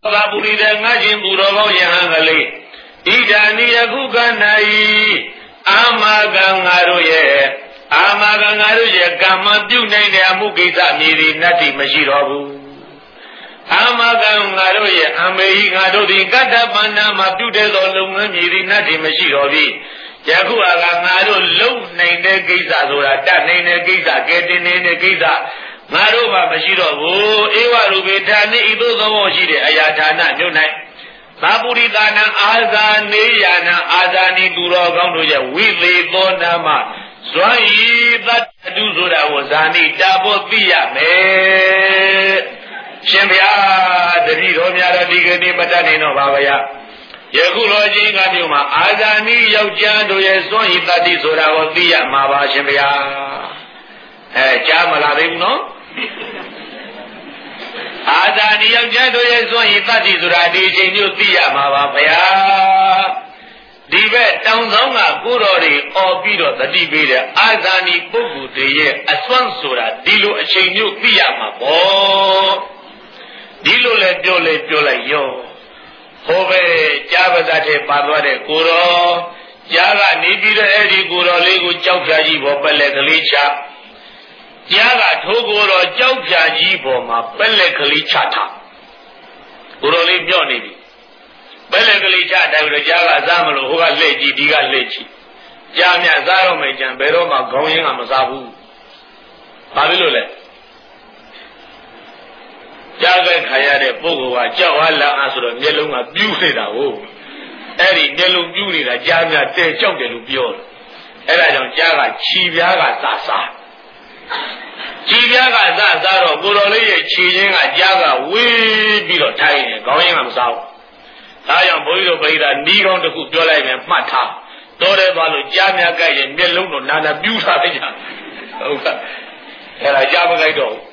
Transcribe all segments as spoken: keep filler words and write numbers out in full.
ဘာပူရီတဲ့ငါချင်းသူတော်ကောင်းယဟန်ကလေးဣဒာနိယခုက၌အာမကံငါတို့ရဲ့အာမကံငါတို့ရဲ့ကမ္မပြုနိုင်တဲ့အမှုကိစ္စမြည်သည်နတ္တိမရှိတော့ဘူးအာမကံငါတို့ရဲ့အမေဟိငါတို့သည်ကတ္တပန္နမှာပြုတဲ့သောလုပ်ငန်းမြည်သည်နတ္တိမရှိတော့ပြီယခုအခါငါတို့လုံနိုင်တဲ့ကိစ္စဆိုတာတတ်နိုင်တဲ့ကိစ္စကဲတင်နေတဲ့ကိစ္စငါတို့မှမရှိတော့ဘူးဧဝရူပေဌာနိဤသို့သောရှိတဲ့အရာဌာနမြို့၌သာပုရိသနာအာဇာနေယနာအာဇာနိသူတော်ကောင်းတို့ရဲ့ဝိသေသောနာမဇွမ်းဤတတ္တုဆိုတာကိုဇာနိတာဖို့သိရမယ်ရှင်ဗျာတတိတော်များတော်ဒီကနေ့မတတ်နိုင်တော့ပါဗျာယခုလိုချင်းကမြို့မှာအာဇာနိယောက်ျားတို့ရဲ့ဇွမ်းဤတတ္တိဆိုတာကိုသိရမှာပါရှင်ဗျာအဲကြားမလားသေးဘူးနော်အာဇာနိယောက်ျားတို့ရဲ့ဇွမ်းဤတတ္တိဆိုတာဒီအချိန်မျိုးသိရမှာပါဗျာဒီဘက်တောင်ဆောင်ကကိုတော်တွေអော်ပြီးတော့တတိပေးတဲ့အာဇာနိပုဂ္ဂိုလ်တွေရဲ့အစွမ်းဆိုတာဒီလိုအချိန်မျိုးသိရမှာပေါ့ဒီလိုလဲပြောလဲပြောလိုက်ရောဟိုပဲကြားပါသားတဲ့ပါသွားတဲ့ကိုတော်ကြားကနေပြီးတော့အဲ့ဒီကိုတော်လေးကိုကြောက်ဖြာကြီးပေါ်ပက်လက်ကလေးချကြားကထိုးကိုတော်ကြောက်ဖြာကြီးပေါ်မှာပက်လက်ကလေးချထားကိုတော်လေးပြော့နေပြီပက်လက်ကလေးချတိုင်းတော့ကြားကအစားမလို့ဟိုကလှည့်ကြည့်ဒီကလှည့်ကြည့်ကြားမြစားတော့မယ်ကြံဘယ်တော့မှခေါင်းရင်းကမစားဘူးဘာဖြစ်လို့လဲကြားခဲ့ခါရတဲ့ပုဂ္ဂိုလ်ကကြောက်အားလာအားဆိုတော့မျက်လုံးကပြူးနေတာဟုတ်အဲ့ဒီမျက်လုံးပြူးနေတာကြားမြတဲကြောက်တယ်လို့ပြောတယ်အဲ့ဒါကြောင့်ကြားကခြီပြားကစားစားခြီပြားကစားစားတော့ကိုတော်လေးရဲ့ခြေရင်းကကြားကဝေးပြီးတော့ထိုင်နေခေါင်းရင်းကမစားဘူးဒါကြောင့်ဘုန်းကြီးတို့ပြိဿနီးကောင်းတစ်ခုပြောလိုက်မယ်မှတ်ထားတော်တယ်သွားလို့ကြားမြကြိုက်ရင်မျက်လုံးတော့နာနာပြူးထားလိုက်ကြဟုတ်ကဲ့အဲ့ဒါကြားမကြိုက်တော့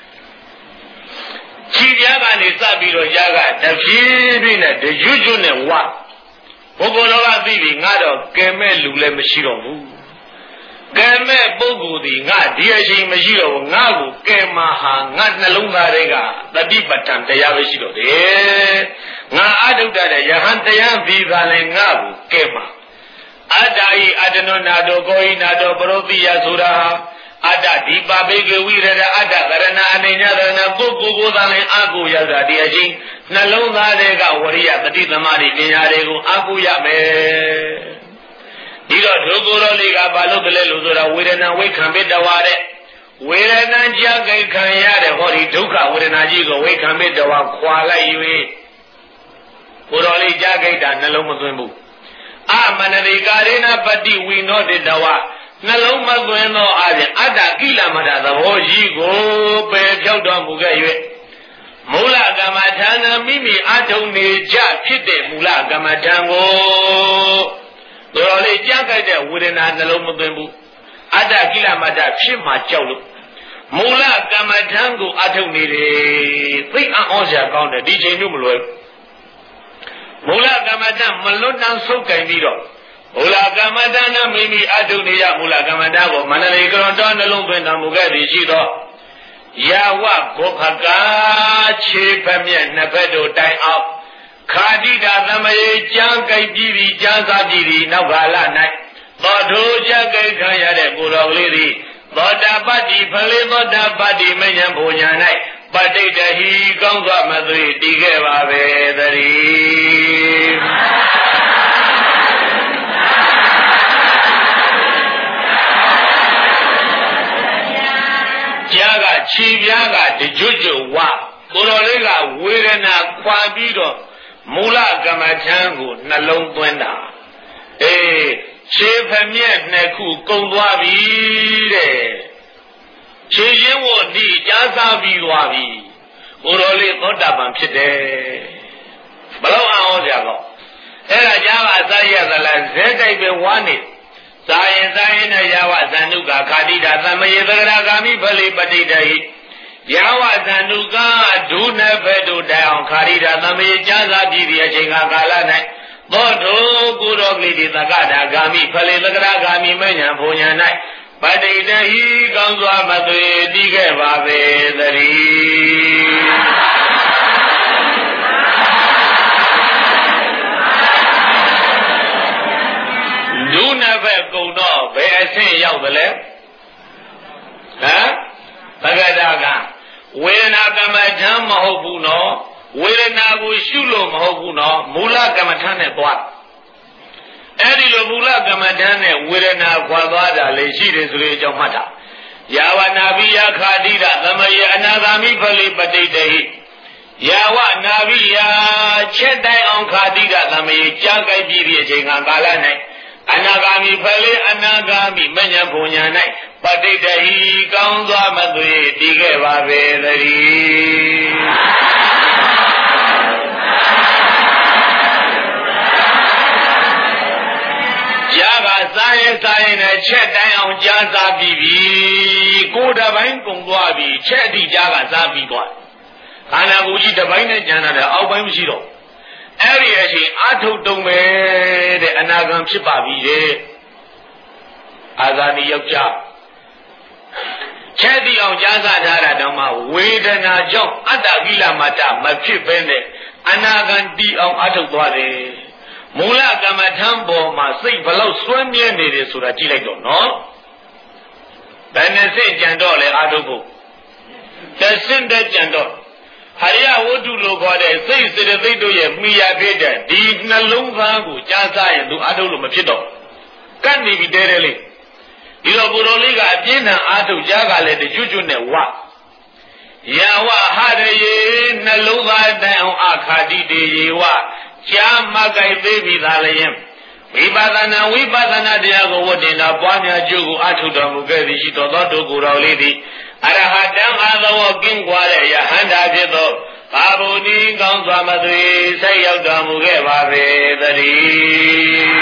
ခြီပြားကနေစပြီးတော့ကြားကတဖြည်းဖြည်းနဲ့တရွတ်ရွတ်နဲ့ဝါဘုဂောတော်ကသိပြီငါတော့ကဲမဲ့လူလည်းမရှိတော့ဘူးကဲမဲ့ပုဂ္ဂိုလ်ဒီငါဒီအချိန်မရှိတော့ဘူးငါကိုကဲမှာဟာငါနှလုံးသားတွေကတတိပဋ္ဌာန်တရားပဲရှိတော့တယ်ငါအထုဒ္ဒတဲ့ယဟန်တရားပြီးပါလဲငါကိုကဲမှာအတ္တဤအတ္တနောနာတောကိုဤနာတောပရောတိယဆိုတာအတ္တဒီပါဘေကဝိရဒအတ္တကရဏအနေညရဏကိုကိုကိုသာလဲအာကိုရတာဒီအချင်းနှလုံးသားတွေကဝရိယတတိသမารိပညာတွေကိုအာကိုရမယ်ဒီတော့ဒုက္ခရောလေးကဘာလို့တလဲလို့ဆိုတာဝေဒနာဝိခံပိတဝါတဲ့ဝေဒနာကြာကြိတ်ခံရတဲ့ဟောဒီဒုက္ခဝေဒနာကြီးကိုဝိခံပိတဝါခွာလိုက်၍ကိုတော်လေးကြာကြိတ်တာနှလုံးမသွင်းဘူးအမနတိကာရေနပတိဝိနောတိတဝါနှလုံးမသွင်းသောအပြင်အတ္တကိလမတာသဘောကြီးကိုပယ်ဖြောက်တော်မူခဲ့၍မူလကမ္မထာနမိမိအထုံနေကြဖြစ်တဲ့မူလကမ္မထာကိုတော်လေးကြားကြိုက်တဲ့ဝေဒနာနှလုံးမသွင်းဘူးအတ္တကိလမတာဖြစ်မှကြောက်လို့မူလကမ္မထာကိုအထုံနေတယ်သိအံ့ဩစရာကောင်းတယ်ဒီချိန်မျိုးမလွယ်မူလကမ္မထာမလွတ်တန်းဆုပ်ကင်ပြီးတော့မူလကမ္မထာနမိမိအထုံနေရမူလကမ္မထာကိုမန္တလေးကရွန်တော်နှလုံးသွင်းတော်မူခဲ့သည်ရှိသောယာဝဘောဖကာခြေဖက်မြက်နှစ်ဖက်တို့တိုင်အောင်ခာတိတာသမယေကြံကြိုက်ပြီးပြီးကြံစားပြီးပြီးနောက်ကာလ၌သောထိုကြကြိုက်ခံရတဲ့ကိုယ်တော်လေးသည်သောတာပတ္တိဖလေသောတာပတ္တိမဉ္ဇဉ်ဘုံညာ၌ပဋိတ္တဟိကောင်းစွာမသွေတည်ခဲ့ပါပဲသတည်းကြားကခြေပြားကတကြွကြွဝကိုယ်တော်လေးကဝေဒနာခွာပြီးတော့မူလကမ္မထံကိုနှလုံးသွင်းတာအေးခြေဖမျက်နှစ်ခုကုန်သွားပြီတဲ့ခြေရင်းဝတ်ဒီကြားစားပြီးသွားပြီကိုယ်တော်လေးသောတာပန်ဖြစ်တယ်ဘလို့အောင်ကြကောအဲ့ဒါကြားပါသာရသလားဇဲတိုက်ပဲဝါနေသာရင်သာရင်နဲ့ယာဝဇန္နုကခာတိတာသမယေသဂရဂာမိဖလေပဋိတ္တိယာဝဇန္နုကဒုနဘက်တို့တိုင်အောင်ခာရိတာသမယေကြားစားပြီးဒီအချိန်ခါကာလ၌သောတောကုရောကလေးဒီသကတာဂာမိဖလေသဂရဂာမိမဉ္ဇဉ်ဘုံညာ၌ပဋိတ္တိကောင်းစွာမသွေတည်ခဲ့ပါပေသတည်းရောက်သလဲဟမ်သက္ကတာကဝေဒနာကမ္မထံမဟုတ်ဘူးနော်ဝေဒနာကိုရှုလို့မဟုတ်ဘူးနော်မူလကမ္မထံနဲ့သွားအဲ့ဒီလိုမူလကမ္မထံနဲ့ဝေဒနာခွာသွားတာလေရှိတယ်ဆိုတဲ့အကြောင်းမှတ်တာယာဝနာဘိယခာတိရသမယေအနာဂာမိဖလိပတိတေဟိယာဝနာဘိယချက်တိုင်အောင်ခာတိရသမယေကြားကြိုက်ပြီးဒီအချိန်ကကာလ၌အနာဂာမိဖလိအနာဂာမိမဉ္ဇဉ်ဘုံညာ၌ပတိတေဟိကောင်းစွာမသွေတည်ခဲ့ပါပေသတည်းကြားကစားရင်စားရင်နဲ့ချက်တိုင်းအောင်ကြားစားပြီးပြီကိုယ်တစ်ပိုင်းကုန်သွားပြီချက်အတိကြားကစားပြီးသွားခန္ဓာကိုယ်ကြီးတစ်ပိုင်းနဲ့ကျန်တာလည်းအောက်ပိုင်းမရှိတော့အဲ့ဒီအချိန်အာထုတ်တုံးပဲတဲ့အနာဂံဖြစ်ပါပြီတဲ့အာဇာနည်ယောက်ျားချက်တိအောင်ကြားစားထားတာတောင်မှဝေဒနာကြောင့်အတ္တကိလမတ္တမဖြစ်ပဲနဲ့အနာဂံတီအောင်အာထုတ်သွားတယ်မူလကမ္မထံပေါ်မှာစိတ်ဘလောက်စွဲမြဲနေတယ်ဆိုတာကြည့်လိုက်တော့နော်ဘယ်နဲ့စိတ်ကြံတော့လဲအာထုတ်ဖို့တဆင့်တဲ့ကြံတော့ဟရိယဝတ္ထုလို့ခေါ်တဲ့စိတ်စေတသိက်တို့ရဲ့မိယာဖြစ်တဲ့ဒီနှလုံးသားကိုကြားစားရင်သူအာထုတ်လို့မဖြစ်တော့ကတ်နေပြီတဲတဲလေးဒီတော့ဘုရောလေးကအပြင်းထန်အာထုတ်ကြားကလည်းတကျွတ်ကျွတ်နဲ့ဝယာဝဟရယေနှလုံးသားတိုင်အောင်အခါတိတေယေဝရှားမကြိုက်သေးပြီသာလျင်ဝိပဿနာဝိပဿနာတရားကိုဝတ်တင်တာပွားများကျိုးကိုအထုတော်မူခဲ့သည်ရှိတော်သောတို့ကိုယ်တော်လေးသည်အရဟတံအာသဝကင်းကွာတဲ့ယဟန္တာဖြစ်သောဘာဗုနိကောင်းစွာမသွေဆက်ရောက်တော်မူခဲ့ပါပေသတည်း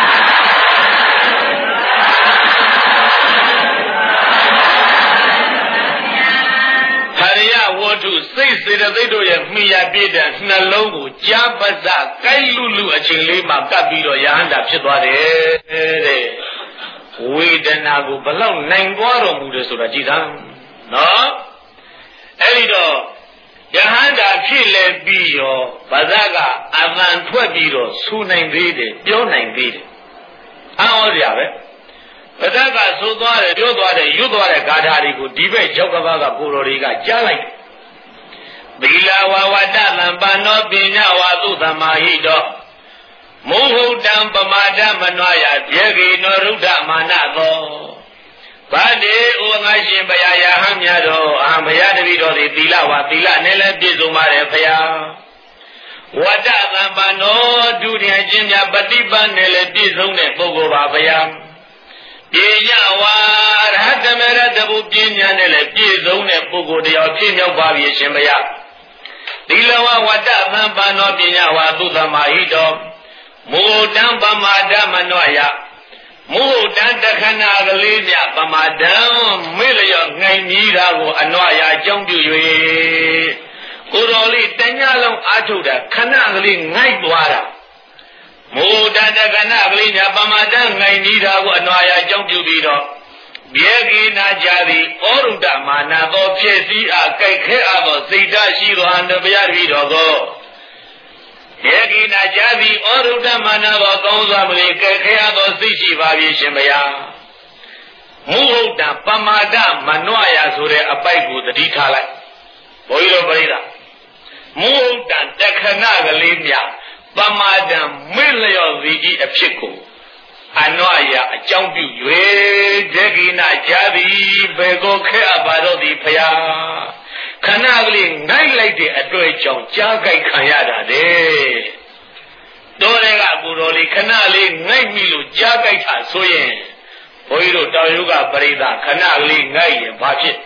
ဟရိယဝတ္ထုစိတ်စေတသိက်တို့ရဲ့မိယာပြည့်တဲ့နှလုံးကိုကြားပစကိုက်လူလူအချိန်လေးမှာကပ်ပြီးတော့ယဟန္တာဖြစ်သွားတယ်တဲ့ဝေဒနာကိုဘလောက်နိုင်သွားတော်မူတယ်ဆိုတာကြည်သာနော်အဲ့ဒီတော့ယဟန္တာဖြစ်လဲပြီးရောဗဇက်ကအသံထွက်ပြီးတော့ဆူနိုင်သေးတယ်ပြောနိုင်သေးတယ်အော်ရပဲဗဇက်ကဆိုသွားတယ်ပြောသွားတယ်ရွတ်သွားတဲ့ဂါထာတွေကိုဒီဘက်ရောက်ကဘာကကိုတော်တွေကကြားလိုက်သီလဝဝတ္တလံပန္နောပညာဝါသုသမာဟိတောမုဟုတံပမာဒမနွာယပြေကိနောရုဒ္ဓမာနသောဗတ္တေဩငါရှင်ဘုရားယဟန်များတော်အာဘုရားတပည့်တော်သည်သီလဝါသီလနဲ့လည်းပြည့်စုံပါတယ်ဘုရားဝတ္တသံပန္နောဒုတိယချင်းများပฏิပတ်နဲ့လည်းပြည့်စုံတဲ့ပုဂ္ဂိုလ်ပါဘုရားပညာဝါရဟတမရတဘုပညာနဲ့လည်းပြည့်စုံတဲ့ပုဂ္ဂိုလ်တရားဖြစ်မြောက်ပါပြီရှင်ဘုရားသီလဝဝတ္တသံပန္နောပညာဝါသုသမာဟိတောမုဟုတံပမာဒမနွာယမုဟုတံတခဏကလေးမြပမာဒံမေ့လျော့ငိုင်ကြီးတာကိုအနွာယအကြောင်းပြု၍ကိုယ်တော်လေးတညလုံးအားထုတ်တာခဏကလေးငိုက်သွားတာမုဟုတံတခဏကလေးမြပမာဒံငိုင်ကြီးတာကိုအနွာယအကြောင်းပြုပြီးတော့ဘေကိနာကြသည်ဩရုဒ္ဓမာနသောဖြစ်စည်းအားကြိုက်ခဲအားသောစိတ်ဓာတ်ရှိသောအန္တဗျာတိတော်ကိုဘေကိနာကြသည်ဩရုဒ္ဓမာနသောကောင်းစွာမလေးကြိုက်ခဲအားသောစိတ်ရှိပါပြီရှင်ဗျာမုဟုတ်တံပမာဒမနွယဆိုတဲ့အပိုက်ကိုသတိထားလိုက်ဘုန်းကြီးတို့ပြိဿမုဟုတ်တံတခဏကလေးမြပမာဒံမေ့လျော့သည်ဤအဖြစ်ကိုအနွယအကြောင်းပြု၍ဒေဂိနာကြသည်ဘေကိုခဲအပ်ပါတော့သည်ဖျားခဏကလေးငိုက်လိုက်တဲ့အတွေ့အကြောင်းကြားကြိုက်ခံရတာတဲ့တော်တွေကကိုတော်လေးခဏလေးငိုက်ပြီလို့ကြားကြိုက်တာဆိုရင်ဘုန်းကြီးတို့တောင်ယုကပရိသခဏလေးငိုက်ရင်ဘာဖြစ်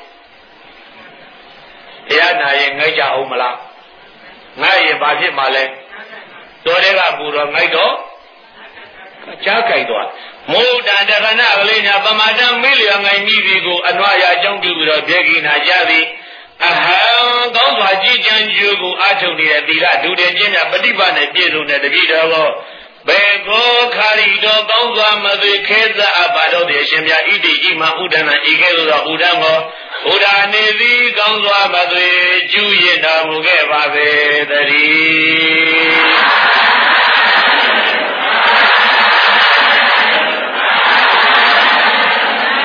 တရားနာရင်ငိုက်ကြအောင်မလားငိုက်ရင်ဘာဖြစ်မှာလဲတော်တွေကကိုတော်ငိုက်တော့ကြားကြိုက်သွားမုဒ္ဒတခဏကလေးညာပမာဒမေးလျော်ငိုင်မိပြီကိုအနွားရအကြောင်းပြုပြီးတော့ဘေကိနာကြသည်အဟံကောင်းစွာကြည်ကြံကြိုးကိုအထုတ်နေတဲ့သီလဒုတေချင်းများပฏิပတ်နဲ့ပြည့်စုံတဲ့တပည့်တော်ကိုဘေကောခါရီတော်ကောင်းစွာမသိခဲသအပ်ပါတော့တဲ့အရှင်မြတ်ဣတိဣမဥဒ္ဒနာဤကဲ့သို့သောဥဒ္ဒံကိုဥဒ္ဒာနေသည်ကောင်းစွာမသိကျူးရတော်မူခဲ့ပါပေတည်း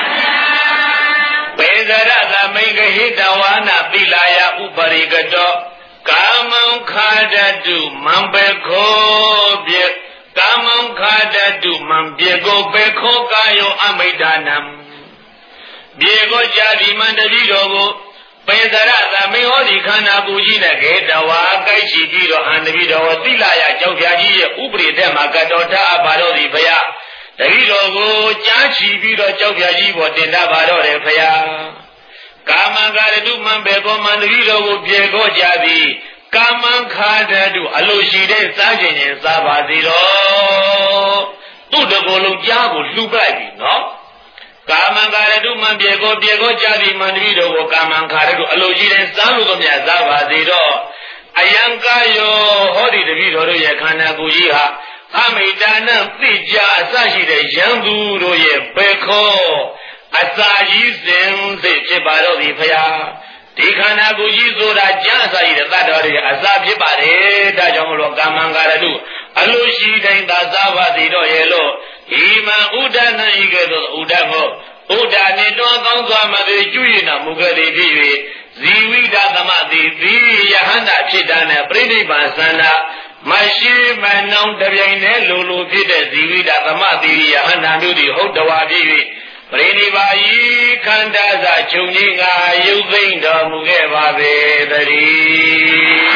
မံခါဒတုမံပေခောပြေကာမံခါဒတုမံပြေကိုပေခောကာယောအမိဒာနံပြေကိုကြာဒီမန္တတိတော်ကိုပေသရသမေဟောဒီခန္ဓာပူကြီးနဲ့ကေတဝါကိုက်ရှိပြီးတော့အန္တတိတော်သီလာယကြောက်ဖြာကြီးရဲ့ဥပရိတက်မှာကတော်တာအပ်ပါတော့သည်ဘုရားတတိတော်ကိုကြားချီပြီးတော့ကြောက်ဖြာကြီးပေါ်တင်တာပါတော့တယ်ဘုရားကာမံခါဒတုမံပေခောမန္တတိတော်ကိုပြေကိုကြာသည်ကာမံခါဒတုအလိုရှိတဲ့စားခြင်းရင်စားပါသေးတော့သူ့တကိုယ်လုံးကြားကိုလှူပလိုက်ပြီနော်ကာမံခါရတုမံပြေကိုပြေကိုကြာတိမန္တတိတို့ကိုကာမံခါရတုအလိုရှိတဲ့စားလို့တော့မြတ်စားပါသေးတော့အယံကာယောဟောဒီတတိတော်တို့ရဲ့ခန္ဓာကိုယ်ကြီးဟာအမိတာနံသိကြအစရှိတဲ့ယံသူတို့ရဲ့ဘေခောအစာကြီးစဉ်စိတ်ဖြစ်ပါတော့သည်ဖျားဒီခန္ဓာကိုယ်ကြီးဆိုတာကြားအစာရှိတဲ့တတ်တော်တွေအစာဖြစ်ပါတယ်ဒါကြောင့်မလို့ကာမံခါရတုအလိုရှိတိုင်းသာစားပါသေးတော့ရဲ့လို့ဤမံဥဒနံဤကဲ့သို့ဥဒမောဥဒနေတော်ကောင်းစွာမသေးကျွရနာမူကလေးဖြစ်၍ဇီဝိဒသမတိသီယဟန္တာဖြစ်တာနဲ့ပြိဋိဘံသန္တာမရှိမနှောင်းတပြိုင်တည်းလိုလိုဖြစ်တဲ့ဇီဝိဒသမတိယဟန္တာမျိုးသည်ဟုတ်တော်ဝါဖြစ်၍ပြိဋိဘာဤခန္ဓာစခြုံကြီးငါရုပ်သိမ့်တော်မူခဲ့ပါပေတည်း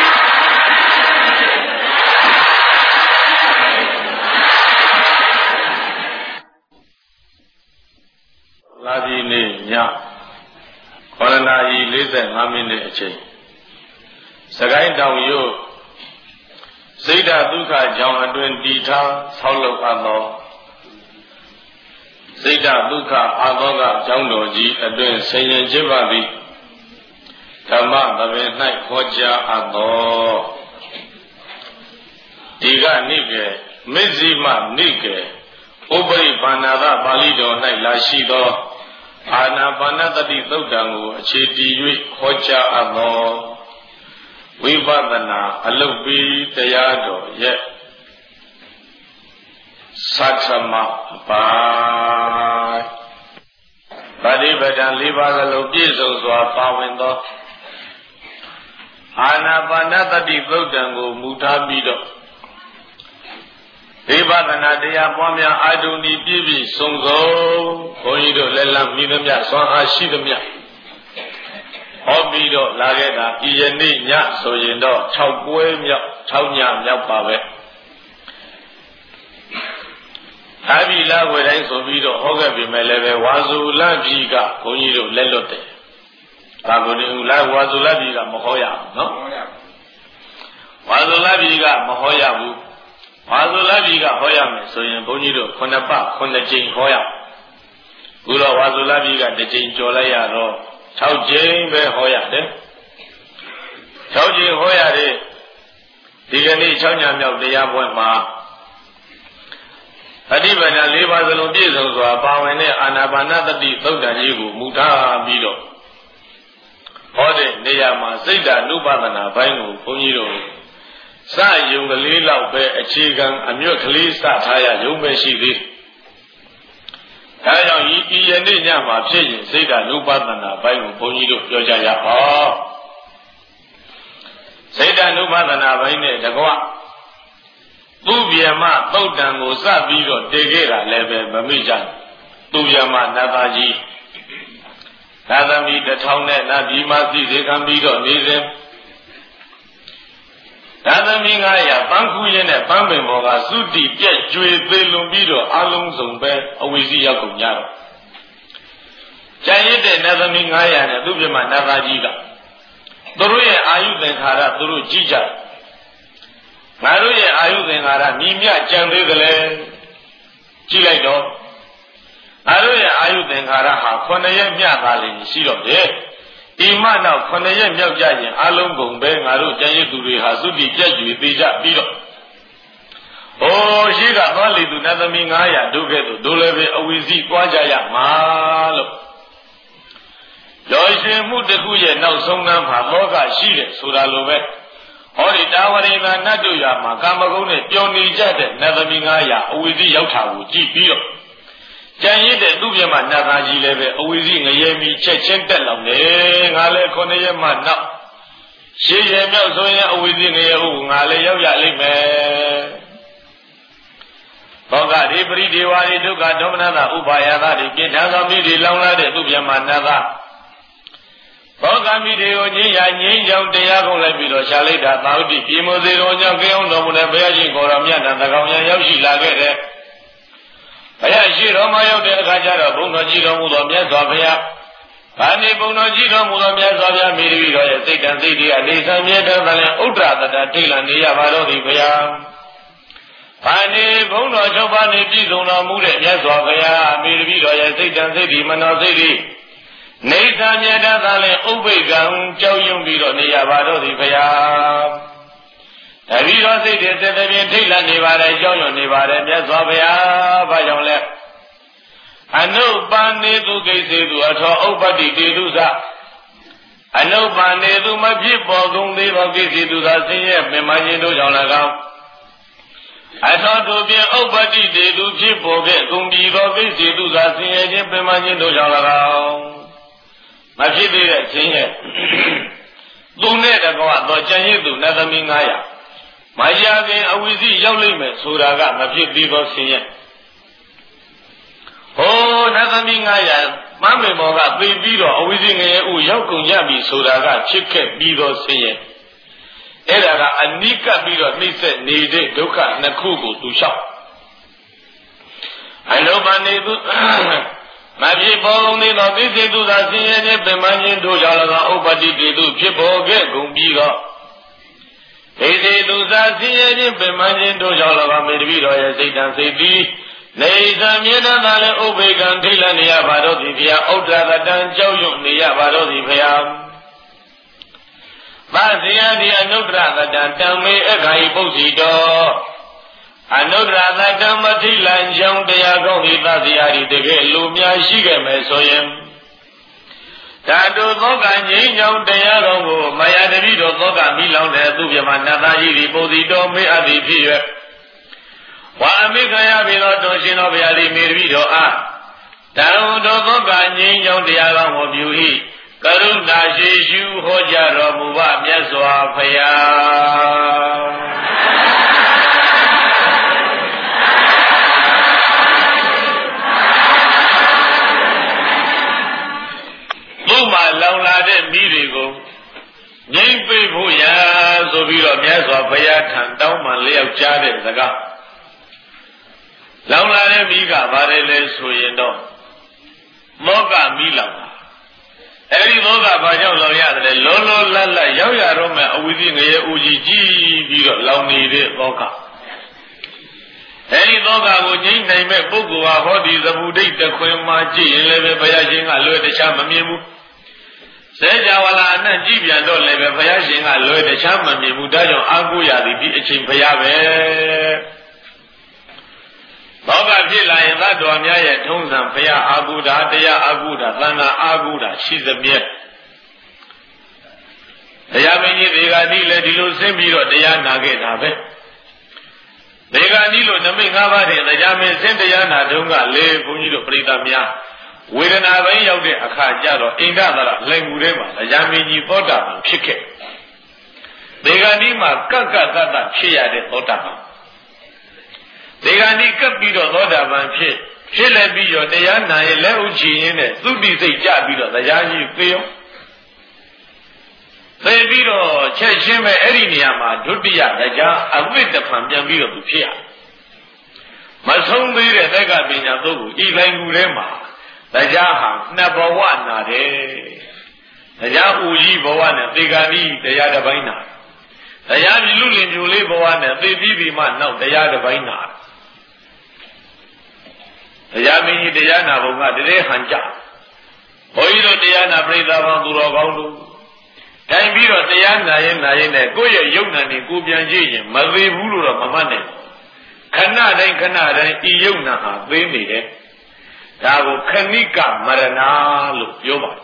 လာပြီနေ့ညခေါရနာရီလေးဆယ်ငါးမိနစ်အချိန်စကိုင်းတောင်ရုပ်စိတ်ဓာဒုက္ခကြောင့်အတွင်တည်ထားဆောက်လုပ်အပ်သောစိတ်ဓာဒုက္ခအာသောကကြောင့်တော်ကြီးအတွင်ဆင်ရင်ကျင့်ပါသည်ဓမ္မသဘင်၌ဟောကြားအပ်သောဒီကနိကေမေဇိမနိကေဥပရိပါဏာသပါဠိတော်၌လာရှိသောအာနာပါနသတိသုတ်တံကိုအခြေတည်၍ဟောကြားအပ်သောဝိပဿနာအလုတ်ပြီးတရားတော်ရဲ့သတ္ထမပိုင်းပฏิပဒံ၄ပါးကလုံးပြည့်စုံစွာပါဝင်သောအာနာပါနသတိသုတ်တံကိုမူထားပြီးတော့ဝိပဿနာတရားပွားများအာထုံဒီပြည့်ပြည့်စုံစုံဘုန်းကြီးတို့လက်လမ်းမိသမျှစွမ်းအားရှိသမျှဟောပြီးတော့လာခဲ့တာဒီယနေ့ညဆိုရင်တော့၆ပွဲမြောက်၆ညမြောက်ပါပဲအာဘိလာဝေတိုင်းဆိုပြီးတော့ဟောခဲ့ပြီမဲ့လည်းပဲဝါဇူလပြီကဘုန်းကြီးတို့လက်လွတ်တယ်ဒါကိုဒီလာဝါဇူလပြီကမဟောရဘူးနော်ဝါဇူလပြီကမဟောရဘူးဝါဇူလပြီကဟောရမယ်ဆိုရင်ဘုန်းကြီးတို့ခုနှစ်ပတ်ခုနှစ်ကြိမ်ဟောရခုတော့ဝါဇူလပြီကတစ်ကြိမ်ကြော်လိုက်ရတော့၆ကြိမ်ပဲဟောရတယ်၆ကြိမ်ဟောရတဲ့ဒီကနေ့၆ညမြောက်တရားပွဲမှာအဓိပ္ပာယ်၄ပါးစလုံးပြည့်စုံစွာပါဝင်တဲ့အာနာပါနသတိသုတ်တန်ကြီးကိုမူထားပြီးတော့ဟောတဲ့နေရာမှာစိတ်ဓာနုပဒနာဘိုင်းကိုဘုန်းကြီးတို့စယုံကလေးလောက်ပဲအခြေခံအမြတ်ကလေးစထားရယုံပဲရှိသေးဒါကြောင့်ဤယနေ့ညမှာဖြစ်ရင်စိတ်ဓာနုပဒနာဘိုင်းကိုဘုန်းကြီးတို့ပြောကြရအောင်စိတ်ဓာနုပဒနာဘိုင်းနဲ့တကွသူဗျမသုတ်တံကိုစပြီးတော့တည်ခဲ့တာလည်းပဲမမိကြသူဗျမနတ်သားကြီးသာသမီတထောင်နဲ့နတ်ပြည်မှာသိစေခံပြီးတော့နေစဉ်သာသမီငါးရာပန်းခုရင်းနဲ့ပန်းပင်ပေါ်ကသုတိပြက်ကျွေသေးလွန်ပြီးတော့အလုံးစုံပဲအဝိဇ္ဇိရောက်ကုန်ကြတော့ကျန်ရစ်တဲ့နတ်သမီးငါးရာနဲ့သူဗျမနတ်သားကြီးကသူတို့ရဲ့အာယုသင်္ခါရသူတို့ကြည့်ကြတယ်ငါတို့ရဲ့အာယုသင်္ခါရမြည်မြကြံသေးတယ်လေကြည့်လိုက်တော့ငါတို့ရဲ့အာယုသင်္ခါရဟာခုနှစ်ရက်မြသာလိမ့်ရှိတော့တယ်ဒီမှနောက်ခုနှစ်ရက်မြောက်ကြရင်အလုံးကုန်ပဲငါတို့ကျန်ရစ်သူတွေဟာသုတိပြည့်ကျွေသေးကြပြီးတော့ဟိုရှိကသွားလေသူနတ်သမီးငါးရာတို့ကဲ့သို့တို့လည်းပဲအဝိဇ္ဇိပွားကြရမှာလို့လောရှင်မှုတစ်ခုရဲ့နောက်ဆုံးကမ်းမှာလောကရှိတယ်ဆိုတာလိုပဲဟောဒီတာဝရိနာနတ်တို့ရာမှာကာမဂုဏ်နဲ့ပျော်နေကြတဲ့နတ်သမီးငါးရာအဝိဇ္ဇိရောက်တာကိုကြည့်ပြီးတော့ကြံရစ်တဲ့သူ့ပြမနတ်သားကြီးလည်းပဲအဝိဇ္ဇိငရဲမီချက်ချင်းတက်လောက်နေငါလည်းခုနှစ်ရက်မှနောက်ရှေးရမြောက်ဆိုရင်အဝိဇ္ဇငရေဥငါလည်းရောက်ရလိမ့်မယ်ဘောဂဒီပရိဒေဝါဒီဒုက္ခဒေါမနတာဥပါယတာဒီပြင်းထန်သောမိတွေလောင်လာတဲ့သူပြမနာတာဘောဂမိတွေကိုငြိမ်းရငြိမ်းကြောင်တရားကုန်လိုက်ပြီးတော့ရှာလိုက်တာသာဝတိပြေမစေတော်ကြောင့်ကြောင်းတော်မူတဲ့ဘုရားရှင်ကိုယ်တော်မြတ်တန်သကောင်ရရောက်ရှိလာခဲ့တဲ့ဘုရားရှိတော်မှာရောက်တဲ့အခါကျတော့ဘုန်းတော်ကြီးတော်မူသောမြတ်စွာဘုရားဗာဏိဘုန်းတော်ကြီးတော်မူသောမြတ်စွာဘုရားမိတ္တိတော်ရဲ့စိတ်တန်စိတ်တွေအနေဆံမြဲတဲ့ဗလင်ဥဒ္ဒရတတထိတ်လန့်နေရပါတော့သည်ဘုရားဗာဏိဘုန်းတော်ချုပ်ပါနေပြည်စုံတော်မူတဲ့မြတ်စွာဘုရားမိတ္တိတော်ရဲ့စိတ်တန်စိတ်တွေမနောစိတ်တွေနေဆံမြဲတဲ့ဗလင်ဥပိ္ပကံကြောက်ရွံ့ပြီးတော့နေရပါတော့သည်ဘုရားတပည့်တော်စိတ်တွေသက်သက်ပြင်းထိတ်လန့်နေပါတယ်ကြောက်ရွံ့နေပါတယ်မြတ်စွာဘုရားဘာကြောင့်လဲအနုပန်နေသူကိစေသူအထောဥပ္ပတ္တိတေသူသအနုပန်နေသူမဖြစ်ပေါ်ကုန်သေးသောကိစေသူသာဆင်းရဲပင်မခြင်းတို့ကြောင့်၎င်းအထောတို့ဖြင့်ဥပ္ပတ္တိတေသူဖြစ်ပေါ်ခဲ့ကုန်ပြီးသောကိစေသူသာဆင်းရဲခြင်းပင်မခြင်းတို့ကြောင့်၎င်းမဖြစ်သေးတဲ့ခြင်းရဲ့သူနဲ့တကွသောကျန်ရည်သူနတ်သမီး၅ရာမယာခင်အဝိဇ္ဇရောက်လိမ့်မယ်ဆိုတာကမဖြစ်သေးသောဆင်းရဲဟိုနတ်သမီး၅ရာမမေမောကသိပြီးတော့အဝိဇ္ဇငရေဥရောက်ကုန်ကြပြီဆိုတာကဖြစ်ခဲ့ပြီးသောဆင်းရဲအဲ့ဒါကအနိကပ်ပြီးတော့နှိမ့်ဆက်နေတဲ့ဒုက္ခနှစ်ခုကိုသူလျှောက်အလောဘနေသူမဖြစ်ပေါ်ကုန်သေးသောသိစေသူသာဆင်းရဲခြင်းပင်မခြင်းတို့ကြောင့်၎င်းဥပ္ပတ္တိတေသူဖြစ်ပေါ်ခဲ့ကုန်ပြီးတော့သိစေသူသာဆင်းရဲခြင်းပင်မခြင်းတို့ကြောင့်၎င်းမေတ္တိတော်ရဲ့စိတ်တန်စိတ်ပြီးနေသမြဲတမ်းသာလည်းဥပိ္ပကံထိတ်လန့်နေရပါတော့သည်ဘုရားဥဒ္ဒရတံကြောက်ရွံ့နေရပါတော့သည်ဘုရားမဇေယတိအနုတ္တရတံတံမေအခါဤပု္ပ္ပိတော်အနုတ္တရတံမထိလန့်ကြောင်းတရားကောင်းဤသဇေယတိတကယ်လူများရှိခဲ့မယ်ဆိုရင်ဓာတုသောကငြိမ်းကြောင်းတရားတော်ကိုမယာတတိတော်သောကမိလောင်တဲ့သူပြမနတ်သားကြီးဒီပု္ပ္ပိတော်မေအပ်သည်ဖြစ်၍ဝါအမိခယပြီတော်တော်ရှင်တော်ဘုရားလေးမေတ္တိတော်အားတံတော်သောကငြိမ်းကြောင်းတရားကောင်းကိုပြု၏ကရုဏာရှိရှုဟောကြားတော်မူပါမြတ်စွာဘုရားသူ့မှာလောင်လာတဲ့မိတွေကိုငြိမ့်ပိတ်ဖို့ရာဆိုပြီးတော့မြတ်စွာဘုရားထံတောင်းပန်လျောက်ကြားတဲ့စကားလောင်လာတဲ့မိကဘာလဲလဲဆိုရင်တော့မောကမိလောင်တာအဲဒီမောကဘာကြောင့်လောင်ရတယ်လောလောလတ်လတ်ရောက်ရတော့မှအဝိဇ္ဇငရေဦးကြီးကြီးပြီးတော့လောင်နေတဲ့မောကအဲဒီမောကကိုငြိမ့်နိုင်မဲ့ပုဂ္ဂိုလ်ဟာဟောဒီသဗ္ဗုဒိတ်တခွင်မှာကြည့်ရင်လည်းပဲဘုရားရှင်ကလွယ်တခြားမမြင်ဘူးစေကြဝဠာအနတ်ကြည့်ပြန်တော့လည်းပဲဘုရားရှင်ကလွယ်တခြားမမြင်ဘူးဒါကြောင့်အာကိုရသည်ဒီအချိန်ဘုရားပဲဘောကဖြစ်လာရင်သတ္တဝါများရဲ့ထုံးစံဘုရားအာဟုတာတရားအာဟုတာသံဃာအာဟုတာရှိသမျှတရားမင်းကြီးဒေဂာတိလည်းဒီလိုဆင်းပြီးတော့တရားနာခဲ့တာပဲဒေဂာတိလို့နမိတ်၅ပါးတဲ့တရားမင်းဆင်းတရားနာတုန်းကလေဘုန်းကြီးတို့ပြိဿများဝေဒနာပိုင်းရောက်တဲ့အခါကျတော့အိန္ဒသရလှိမ်မှုထဲမှာတရားမင်းကြီးသောတာပန်ဖြစ်ခဲ့ဒေဂာတိမှာကကကတ္တဖြစ်ရတဲ့သောတာပန်ဒေဂာတိကပ်ပြီးတော့သောတာပန်ဖြစ်ဖြစ်လည်းပြီးတော့တရားနာရင်လက်ဥချီရင်းနဲ့သုတိစိတ်ကြပြီးတော့တရားကြီးသေရောသေပြီးတော့ချက်ချင်းပဲအဲ့ဒီနေရာမှာဒုတိယတရားအဝိတ္တဖန်ပြန်ပြီးတော့သူဖြစ်ရမဆုံးသေးတဲ့သက္ကပညာသို့ကိုဤလိုင်းကူထဲမှာတရားဟာနှစ်ဘဝနာတယ်တရားဦးကြီးဘဝနဲ့သေဂာတိတရားတစ်ပိုင်းနာတရားမြလူလင်မျိုးလေးဘဝနဲ့သေပြီးပြီးမှနောက်တရားတစ်ပိုင်းနာတရားမင်းကြီးတရားနာဘုံကတည်းဟန်ကြဘုန်းကြီးတို့တရားနာပြိဿဘောင်သူတော်ကောင်းတို့တိုင်ပြီးတော့တရားနာရင်နာရင်နဲ့ကိုယ့်ရဲ့ယုံနာနေကိုပြန်ကြည့်ရင်မသေးဘူးလို့တော့မမှတ်နဲ့ခဏတိုင်းခဏတိုင်းဤယုံနာဟာသိနေတယ်ဒါကိုခဏိကမရဏလို့ပြောပါတယ်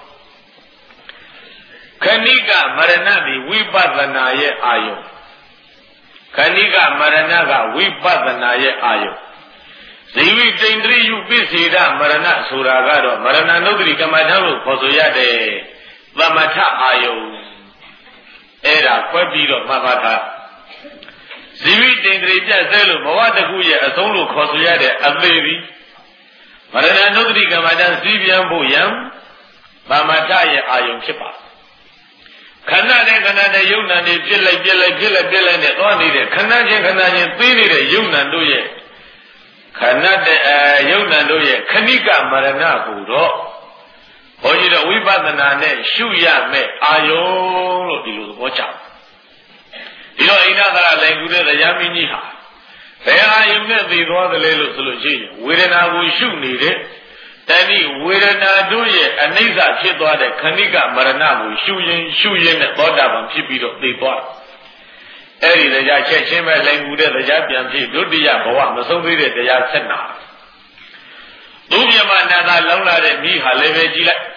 ခဏိကမရဏဒီဝိပဿနာရဲ့အာယုခဏိကမရဏကဝိပဿနာရဲ့အာယုဇီဝိတိန္ဒြိယုပိစေဒမရဏဆိုတာကတော့မရဏနုဒ္ဒတိကမ္မထလို့ခေါ်ဆိုရတဲ့သမထအာယုအဲ့ဒါခွဲပြီးတော့မှတ်ပါထားဇီဝိတင်္ဂရိပြတ်ဆဲလို့ဘဝတစ်ခုရဲ့အဆုံးလို့ခေါ်ဆိုရတဲ့အသေးပြီးမရဏနုဒ္တိကမ္မတံစီးပြန်ဖို့ယံဗမတရဲ့အာယုံဖြစ်ပါခဏနဲ့ခဏနဲ့ယုံနာနေပြစ်လိုက်ပြစ်လိုက်ပြစ်လိုက်ပြစ်လိုက်နဲ့သွားနေတဲ့ခဏချင်းခဏချင်းသိနေတဲ့ယုံနာတို့ရဲ့ခဏတဲ့အဲယုံနာတို့ရဲ့ခဏိကမရဏကိုတော့ဘုန်းကြီးတို့ဝိပဿနာနဲ့ရှုရမယ်အာယုံလို့ဒီလိုသဘောကျတယ်ဒီတော့အိန္ဒသရလည်းကူတဲ့တရားမင်းကြီးဟာဘယ်အာယုံနဲ့သိသွားသလဲလို့ဆိုလို့ရှိရင်ဝေဒနာကိုရှုနေတဲ့တဏိဝေဒနာတို့ရဲ့အနိစ္စဖြစ်သွားတဲ့ခဏိကမရဏကိုရှုရင်ရှုရင်နဲ့သောတာပန်ဖြစ်ပြီးတော့သိသွားအဲ့ဒီတရားချက်ချင်းပဲလည်းကူတဲ့တရားပြန်ဖြစ်ဒုတိယဘဝမဆုံးသေးတဲ့တရားဆက်နာသူမြမနာသာလောင်းလာတဲ့မိဟာလည်းပဲကြည်လိုက်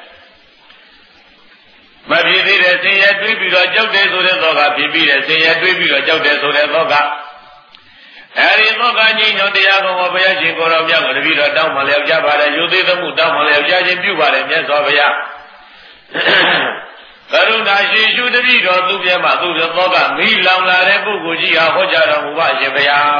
မဖြစ်သေးတဲ့ဆင်းရဲတွေးပြီးတော့ကြောက်တယ်ဆိုတဲ့သောကဖြစ်ပြီးတဲ့ဆင်းရဲတွေးပြီးတော့ကြောက်တယ်ဆိုတဲ့သောကအဲဒီသောကကြီးညောတရားတော်ဘုရားရှင်ကိုယ်တော်မြတ်ကိုတပည့်တော်တောင်းမှလျောက်ကြပါတယ်ယူသေးသမှုတောင်းမှလျောက်ကြခြင်းပြုပါတယ်မြတ်စွာဘုရားကရုဏာရှိရှုတပည့်တော်သူပြမသူသောကမိလောင်လာတဲ့ပုဂ္ဂိုလ်ကြီးဟာဟောကြားတော်မူပါရှင်ဘုရား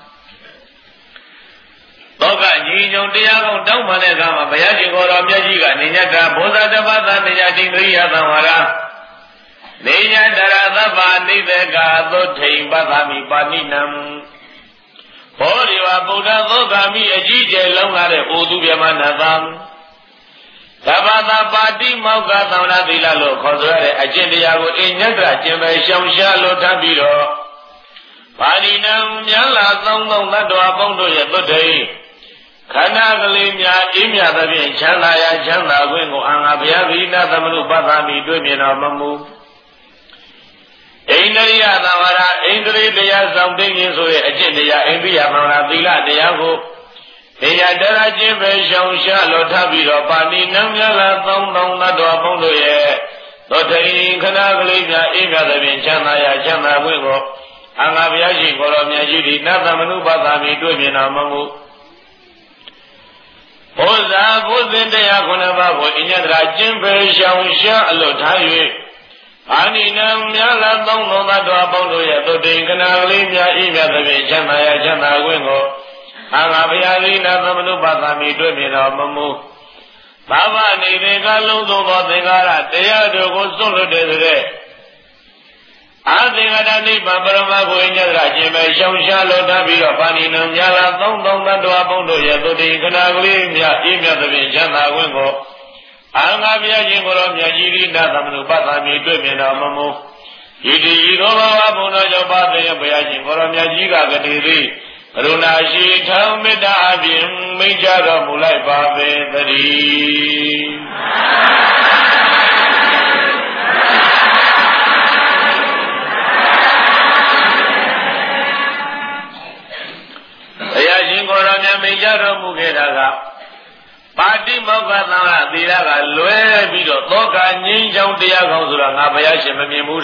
သောကကြီးညောတရားတော်တောင်းမှတဲ့အခါမှာဘုရားရှင်ကိုယ်တော်မြတ်ကြီးကနေညတာဘောဇတပသနေယတိရိယသံဝါရနေညတရသဗ္ဗနိသေကသုထိန်ပသမိပါဏိနံဘောဓိဝဗုဒ္ဓသောဂာမိအကြီးကျယ်လုံးလာတဲ့ဩသူပြမနာသံသဗ္ဗသာပါတိမောက္ခသံဃာသီလလို့ခေါ်ဆိုရတဲ့အကျင့်တရားကိုအညတကျင့်ပဲရှောင်ရှားလို့ထပ်ပြီးတော့ပါဏိနံမြတ်လာသုံးသုံးသတ္တဝါပေါင်းတို့ရဲ့သုထိန်ခန္ဓာကလေးများအေးမြသဖြင့်ချမ်းသာရာချမ်းသာခွင့်ကိုအင်္ဂါဘုရားဗိနာသမနုပသမိတွေ့မြင်တော်မမူဣန္ဒြိယသံဝရဣန္ဒြေတရားဆောင်သိခြင်းဆိုတဲ့အကျင့်တရားအိန္ဒြိယသံဝရသီလတရားကိုတရားတရားချင်းပဲရှောင်ရှားလို့ထပ်ပြီးတော့ပါဏိနံမြလာသုံးသုံးသတ္တဝါပေါင်းတို့ရဲ့သောတိန်ခန္ဓာကလေးများအေးမြသဖြင့်ချမ်းသာရာချမ်းသာခွင့်ကိုအင်္ဂါဘုရားရှင်ကိုယ်တော်မြတ်ကြီးဒီနတ်သမနုပသမိတွေ့မြင်တော်မမူဘုရားဘုသင်တရားခုနှစ်ပါးကိုအညတရာကျင့်ပဲရှောင်ရှားအလို့ထား၍အာနိနံမြတ်လာသုံးသောသတ္တဝါပေါင်းတို့ရဲ့သုတိန်ခဏကလေးများဤမြတ်သဖြင့်ချမ်းသာရချမ်းသာခွင့်ကိုအင်္ဂါဘုရားလိနာသမနုပသမိတွေ့မြင်တော်မမူဘာဝနေတဲ့ကလုံးစုံသောသင်္ကာရတရားတို့ကိုစွန့်လွတ်တဲ့တဲ့အာသင်္ကာရနိဗ္ဗာန်ပရမကိုအညတရာကျင့်ပဲရှောင်ရှားလို့ထားပြီးတော့ပါဏိနံမြတ်လာသုံးသောသတ္တဝါပေါင်းတို့ရဲ့သုတိန်ခဏကလေးများဤမြတ်သဖြင့်ချမ်းသာခွင့်ကိုအင်္ဂါဘုရားရှင်ကိုယ်တော်မြတ်ကြီးလိနာသမနုပသမိတွေ့မြင်တော်မမူဣတိဤသောဘဝဘုံတော်ကြောင့်ပါတဲ့ဘုရားရှင်ကိုယ်တော်မြတ်ကြီးကကတိသည်ကရုဏာရှိထောင်မေတ္တာအပြင်မိန့်ကြားတော်မူလိုက်ပါပေသတည်းဘုရားရှင်ကိုယ်တော်မြတ်မိန့်ကြားတော်မူခဲ့တာကပါတိမောက္ခသံဃာသီလကလွဲပြီးတော့သောကငြိမ်းချောင်းတရားကောင်းဆိုတာငါဘုရားရှင်မမြင်ဘူး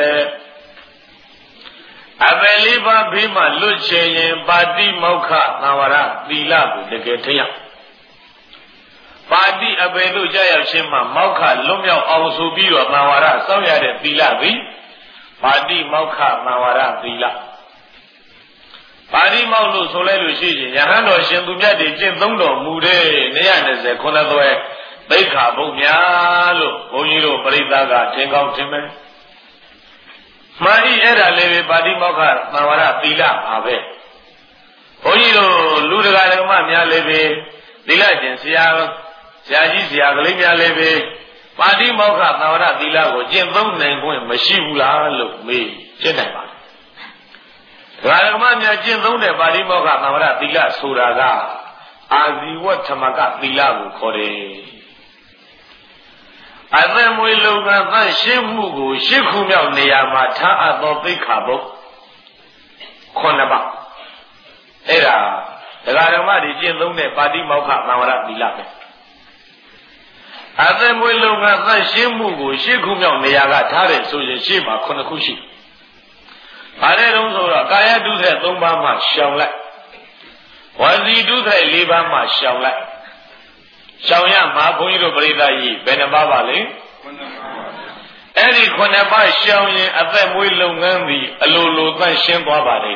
တဲ့အပယ်လေးပါးဘေးမှလွတ်ချင်ရင်ပါတိမောက္ခသံဝရသီလကိုတကယ်ထရပါတိအပယ်တို့ကြာရောက်ခြင်းမှာမောက္ခလွတ်မြောက်အောင်ဆိုပြီးတော့သံဝရစောင့်ရတဲ့သီလသည်ပါတိမောက္ခသံဝရသီလပါဠိမောက်လို့ဆိုလိုက်လို့ရှိရင်ယဟန်တော်ရှင်သူမြတ်တွေကျင့်သုံးတော်မူတဲ့နေရာ၂၀ခုနှစ်သွဲသိက္ခာပုဒ်များလို့ဘုန်းကြီးတို့ပရိသတ်ကထင်ကောင်းထင်မယ်။မှန်ဤအဲ့ဒါလေးပဲပါဠိမောက္ခသံဝရသီလပါပဲ။ဘုန်းကြီးတို့လူတကာဓမ္မများလည်းပဲသီလရှင်ဆရာဆရာကြီးဆရာကလေးများလည်းပဲပါဠိမောက္ခသံဝရသီလကိုကျင့်သုံးနိုင်ခွင့်မရှိဘူးလားလို့မေးကျင့်နိုင်ပါဒါဓမ္မများကျင့်သုံးတဲ့ပါဠိမောက္ခသံဝရသီလဆိုတာကအာဇီဝထမကသီလကိုခေါ်တယ်။အသက်မွေးလုံကသန့်ရှင်းမှုကိုရှစ်ခုမြောက်နေရာမှာထားအပ်သောသိက္ခာပုဒ်ခုနှစ်ပါး။အဲ့ဒါဒကာဓမ္မတွေကျင့်သုံးတဲ့ပါဠိမောက္ခသံဝရသီလပဲ။အသက်မွေးလုံကသန့်ရှင်းမှုကိုရှစ်ခုမြောက်နေရာကထားတယ်ဆိုရင်ရှေ့မှာခုနှစ်ခုရှိတယ်။ဘာလဲတုံးဆိုတော့ကာယဒုစရိုက်၃ပါးမှရှောင်လိုက်ဝစီဒုစရိုက်၄ပါးမှရှောင်လိုက်ရှောင်ရမှာဘုန်းကြီးတို့ပရိသတ်ကြီးဘယ်နှပါးပါလဲအဲ့ဒီခုနှစ်ပါးရှောင်ရင်အသက်မွေးလုပ်ငန်းသည်အလိုလိုသန့်ရှင်းသွားပါလေ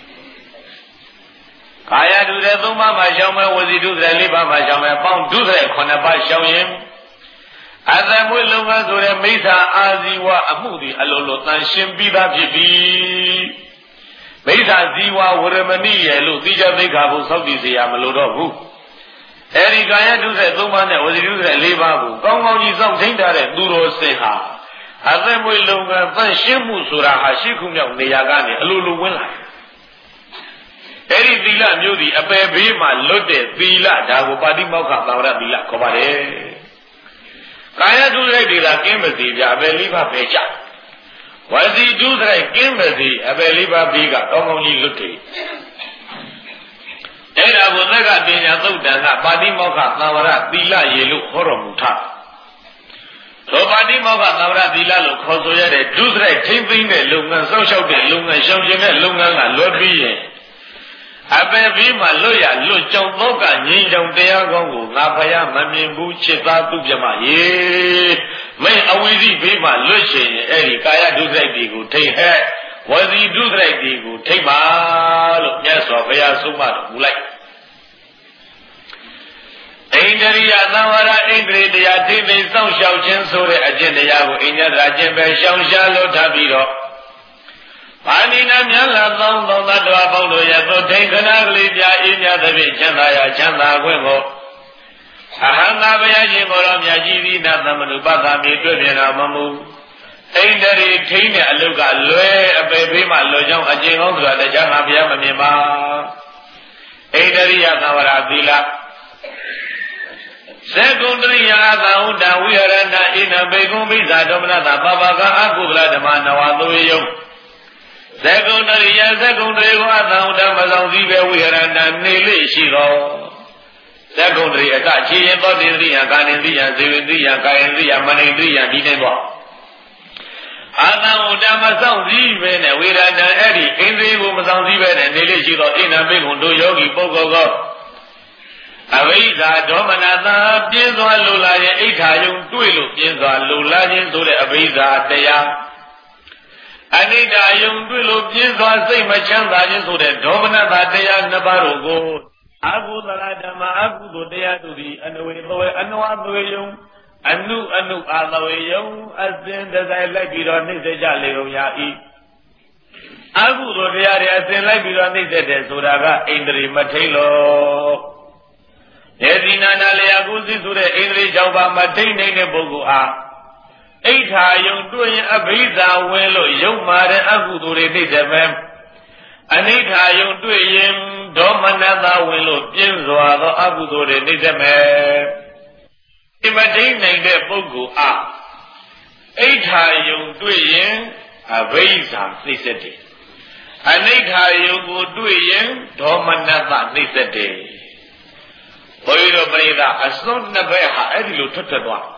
ကာယဒုရသုံးပါးမှာရှောင်မယ်ဝစီဒုရလေးပါးမှာရှောင်မယ်ပေါင်းဒုရခုနှစ်ပါးရှောင်ရင်အသက်မွေးလုပ်ငန်းဆိုတဲ့မိစ္ဆာအာဇီဝအမှုသည်အလိုလိုသန့်ရှင်းပြီးသားဖြစ်ပြီမိစ္ဆာဇီဝဝရမဏိရဲ့လို့သိကြသိက္ခာဖို့စောင့်တည်เสียမလို့တော့ဘူးအဲဒီကာယဒုစရိုက်သုံးပါးနဲ့ဝစီဒုစရိုက်လေးပါးကိုကောင်းကောင်းကြီးစောင့်ထိန်ထားတဲ့သူတော်စင်ဟာအသက်မွေးလုံကသန့်ရှင်းမှုဆိုတာဟာရှိခုမြောက်နေရာကနေအလိုလိုဝင်လာတယ်အဲဒီသီလမျိုးဒီအပယ်ဘေးမှာလွတ်တဲ့သီလဒါကိုပါတိမောက္ခသာဝရသီလခေါ်ပါတယ်ကာယဒုစရိုက်တွေကကင်းမစီပြအပယ်လေးပါးပဲကြဝစီဒုစရိုက်ကင်းမစီအပယ်လေးပါးပြီးကကောင်းကောင်းကြီးလွတ်တယ်အဲ့ဒါကိုသက္ကပညာသုတ်တန်ကပါတိမောက္ခသံဝရသီလရေလို့ခေါ်တော်မူထားသောပါတိမောက္ခသံဝရသီလလို့ခေါ်ဆိုရတဲ့ဒုစရိုက်ထိမ့်သိမ့်တဲ့လုပ်ငန်းစောင့်ရှောက်တဲ့လုပ်ငန်းရှောင်ကျင်တဲ့လုပ်ငန်းကလွတ်ပြီးရင်အပေပြီးမှလွတ်ရလွတ်ကြောင်သောကငြိမ်းချောင်တရားကောင်းကိုငါဖယားမမြင်ဘူးချစ်သားသူပြမရေမိတ်အဝိဇ္ဇိဘေးမှလွတ်ရှင်ရင်အဲ့ဒီကာယဒုစရိုက်တွေကိုထိမ့်ဟဲ့ဝစီဒုစရိုက်တွေကိုထိမ့်ပါလို့မြတ်စွာဘုရားဆုံးမတော်မူလိုက်ဣန္ဒြိယသံဝရဣန္ဒြေတရားထိမ့်သိစောင့်ရှောက်ခြင်းဆိုတဲ့အကျင့်တရားကိုအိညာသာခြင်းပဲရှောင်ရှားလို့ထားပြီးတော့ပါဏိနာမြတ်လာသောသောတ္တဝါပေါင်းတို့ရဲ့သို့ထိန်ခဏကလေးပြအေးမြသဖြင့်ချမ်းသာရချမ်းသာခွင့်ကိုအဟံသာဘုရားရှင်ကိုယ်တော်မြတ်ကြီးသည်နတ်သမနုပသမြေတွေ့ပြန်တော်မမူဣန္ဒြေထိန်တဲ့အလုကလွဲအပေဖေးမှလွယ်ကြောင်းအကျင့်ကောင်းဆိုတာတရားငါဘုရားမမြင်ပါဣန္ဒြိယသံဝရသီလသက္ကုံတရိယာသာဟုတဝိဟရဏဣနဘေကုံမိစ္ဆာဒေါမနတာပပကအကုသလဓမ္မနဝသုေယုသက္ကုံတရိယာသက္ကုံတရေကောအသာဟုတမဆောင်စည်းပဲဝိဟရဏနေလေရှိသောသက္ကုံတရိအကခြေရင်သောတိရိယကာနိတိယဇေဝတိယကာယတိယမနိတိယဒီနေတော့အာသဟုတမဆောင်စည်းပဲနဲ့ဝိရဏအဲ့ဒီဣန္ဒြေကိုမဆောင်စည်းပဲနဲ့နေလေရှိသောဣနဘေကုံတို့ယောဂီပုဂ္ဂိုလ်ကအဝိဇ္ဇာဒေါမနတာပြင်းစွာလိုလာရင်အိဋ္ဌာယုံတွေ့လို့ပြင်းစွာလိုလာခြင်းဆိုတဲ့အဝိဇ္ဇာတရားအနိဋ္ဌာယုံတွေ့လို့ပြင်းစွာစိတ်မချမ်းသာခြင်းဆိုတဲ့ဒေါမနတာတရားနှစ်ပါးတို့ကိုအကုသလဓမ္မအကုသိုလ်တရားတို့သည်အနဝေသဝေအနဝသွေယုံအနုအနုအာသဝေယုံအစဉ်တစိုက်လိုက်ပြီးတော့နှိမ့်စေကြလေကုန်ရာဤအကုသိုလ်တရားတွေအစဉ်လိုက်ပြီးတော့နှိမ့်စေတဲ့ဆိုတာကဣန္ဒြေမထိန်လို့ဒေသီနာနာလျာကုသိဆိုတဲ့ဣန္ဒြေ၆ပါးမထိန်နေတဲ့ပုဂ္ဂိုလ်ဟာအိဋ္ဌာယုံတွေ့ရင်အဘိဓါဝင်လို့ယုံမာတဲ့အကုသိုလ်တွေသိတဲ့ပဲအနိဋ္ဌာယုံတွေ့ရင်ဒေါမနတာဝင်လို့ပြင်းစွာသောအကုသိုလ်တွေသိတဲ့ပဲဒီမထိန်နေတဲ့ပုဂ္ဂိုလ်အားအိဋ္ဌာယုံတွေ့ရင်အဘိဓါသိစတဲ့ အနိဋ္ဌာယုတ်ကိုတွေ့ရင်ဒေါမနတနှိစ္စတဲ့ဘုရားတို့ပြိဿအစွန်းနှစ်ဘက်ဟာအဲ့ဒီလိုထွက်ထွက်သွား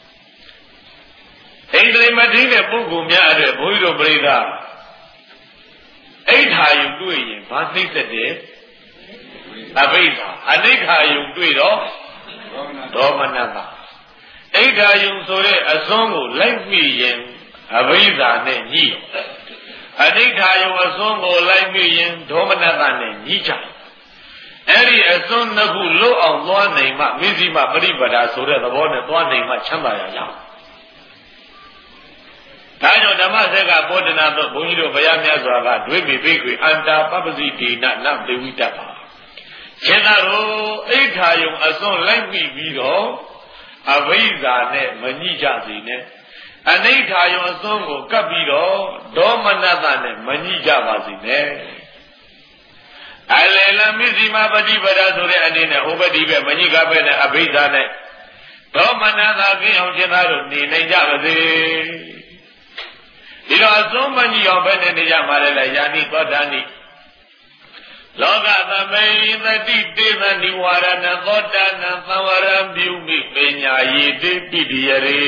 ဣန္ဒြေမတိတဲ့ပုဂ္ဂိုလ်များအတွက်ဘုရားတို့ပြိဿအိဋ္ဌာယုတ်တွေ့ရင်ဘာနှိစ္စတဲ့အဘိဓါအနိဋ္ဌာယုတ်တွေ့တော့ဒေါမနတအိဋ္ဌာယုတ်ဆိုတဲ့အစွန်းကိုလိုက်မိရင်အဘိဓါနဲ့ညှိအနိဋ္ဌာယုတ်အစွန်းကိုလိုက်မိရင်ဒေါမနတနဲ့ညှိကြအဲ့ဒီအစွန်းနှစ်ခုလွတ်အောင်သွားနိုင်မှမိစီမပရိပဒါဆိုတဲ့သဘောနဲ့သွားနိုင်မှချမ်းသာရကြဒါကြောင့်ဓမ္မစက်ကပောဒနာတော့ဘုန်းကြီးတို့ဘုရားမြတ်စွာကဒွေမိဘိက္ခွေအန္တာပပ္ပစီဒေနနသေဝိတ္တပါရှင်သာတို့အိဋ္ဌာယုံအစွန်းလိုက်မိပြီးတော့အဘိဓါနဲ့မညှိကြစေနဲ့အနိဋ္ဌာယုံအစွန်းကိုကပ်ပြီးတော့ဒေါမနတနဲ့မညှိကြပါစေနဲ့အလေလမိစီမပฏิပဒါဆိုတဲ့အနေနဲ့ဟိုဘက်ဒီဘက်မညှိကပဲနဲ့အဘိဓါနဲ့ဒေါမနတကင်းအောင်ရှင်သာတို့နေနိုင်ကြပါစေဒီတော့အစွန်းမညှိအောင်ပဲနေနေကြပါလေယာနိသောတာနိလောကသမိန်တတိတေသနိဝရဏသောတာနံသံဝရံပြုမိပညာယေတိပိတိယရေ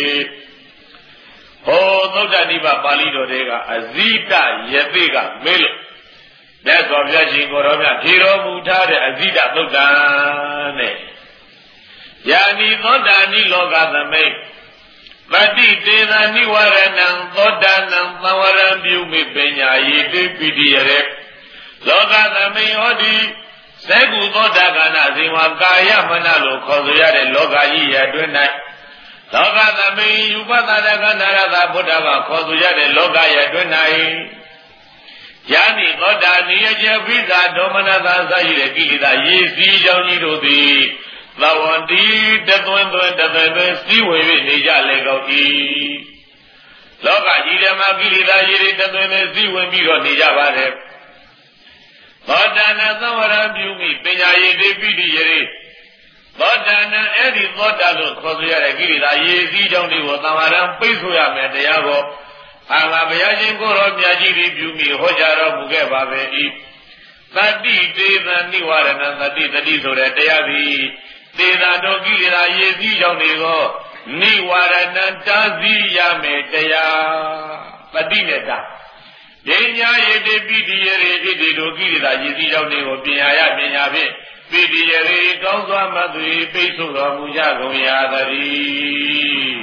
ဟောသုဒ္ဓနိဗ္ဗာန်ပါဠိတော်တွေကအဇိတယတိကမေးလို့လက်တော်ပြရှင်ကိုတော်မြတ်ဖြေတော်မူထားတဲ့အဇိတသုဒ္ဓံနဲ့ယာနိသောတာနိလောကသမိန်ပတိတေသနိဝရဏံသောတာနံသဝရံပြုမိပညာယေတိပိတိယရေလောကသမိန်ဟောတိသေကုသောတာကနာဇင်ဝကာယမနလို့ခေါ်ဆိုရတဲ့လောကကြီးရဲ့အတွင်း၌လောကသမိန်ယူပသတကနာရသဗုဒ္ဓဘာခေါ်ဆိုရတဲ့လောကရဲ့အတွင်း၌ယာနိသောတာနိယကျေပိဇာဒေါမနသာစာရတဲ့ကိလေသာရေစီးကြောင်းကြီးတို့သည်သဝန္တိတသွင်းသွင်းတသွင်းသွင်းစီးဝင်၍နေကြလေကုန်၏လောကကြီးထဲမှာကိလေသာရေတွေတသွင်းသွင်းစီးဝင်ပြီးတော့နေကြပါတယ်သောတာနံသဝရံပြုမိပညာယေတိပိတိယရေသောတာနံအဲ့ဒီသောတာလို့ခေါ်ဆိုရတဲ့ကိလေသာရေစီးကြောင်းတွေကိုသဝရံပိတ်ဆိုရမယ်တရားကိုအာဃာဘုရားရှင်ကိုယ်တော်မြတ်ကြီးပြုမိဟောကြားတော်မူခဲ့ပါပဲ၏သတိတေသနိဝရဏသတိတတိဆိုတဲ့တရားသည်သေသာတော်ကိလေသာရေစီးကြောင်းတွေကိုနိဝရဏတားစီရမယ်တရားပတိနဲ့တာပညာယေတိပိတိယရေဣတိတို့ကိလေသာရေစီးကြောင်းတွေကိုပညာရပညာဖြင့်ပိတိယရေကောင်းစွာမသွေပိတ်ဆို့တော်မူကြကုန်ရာသတည်း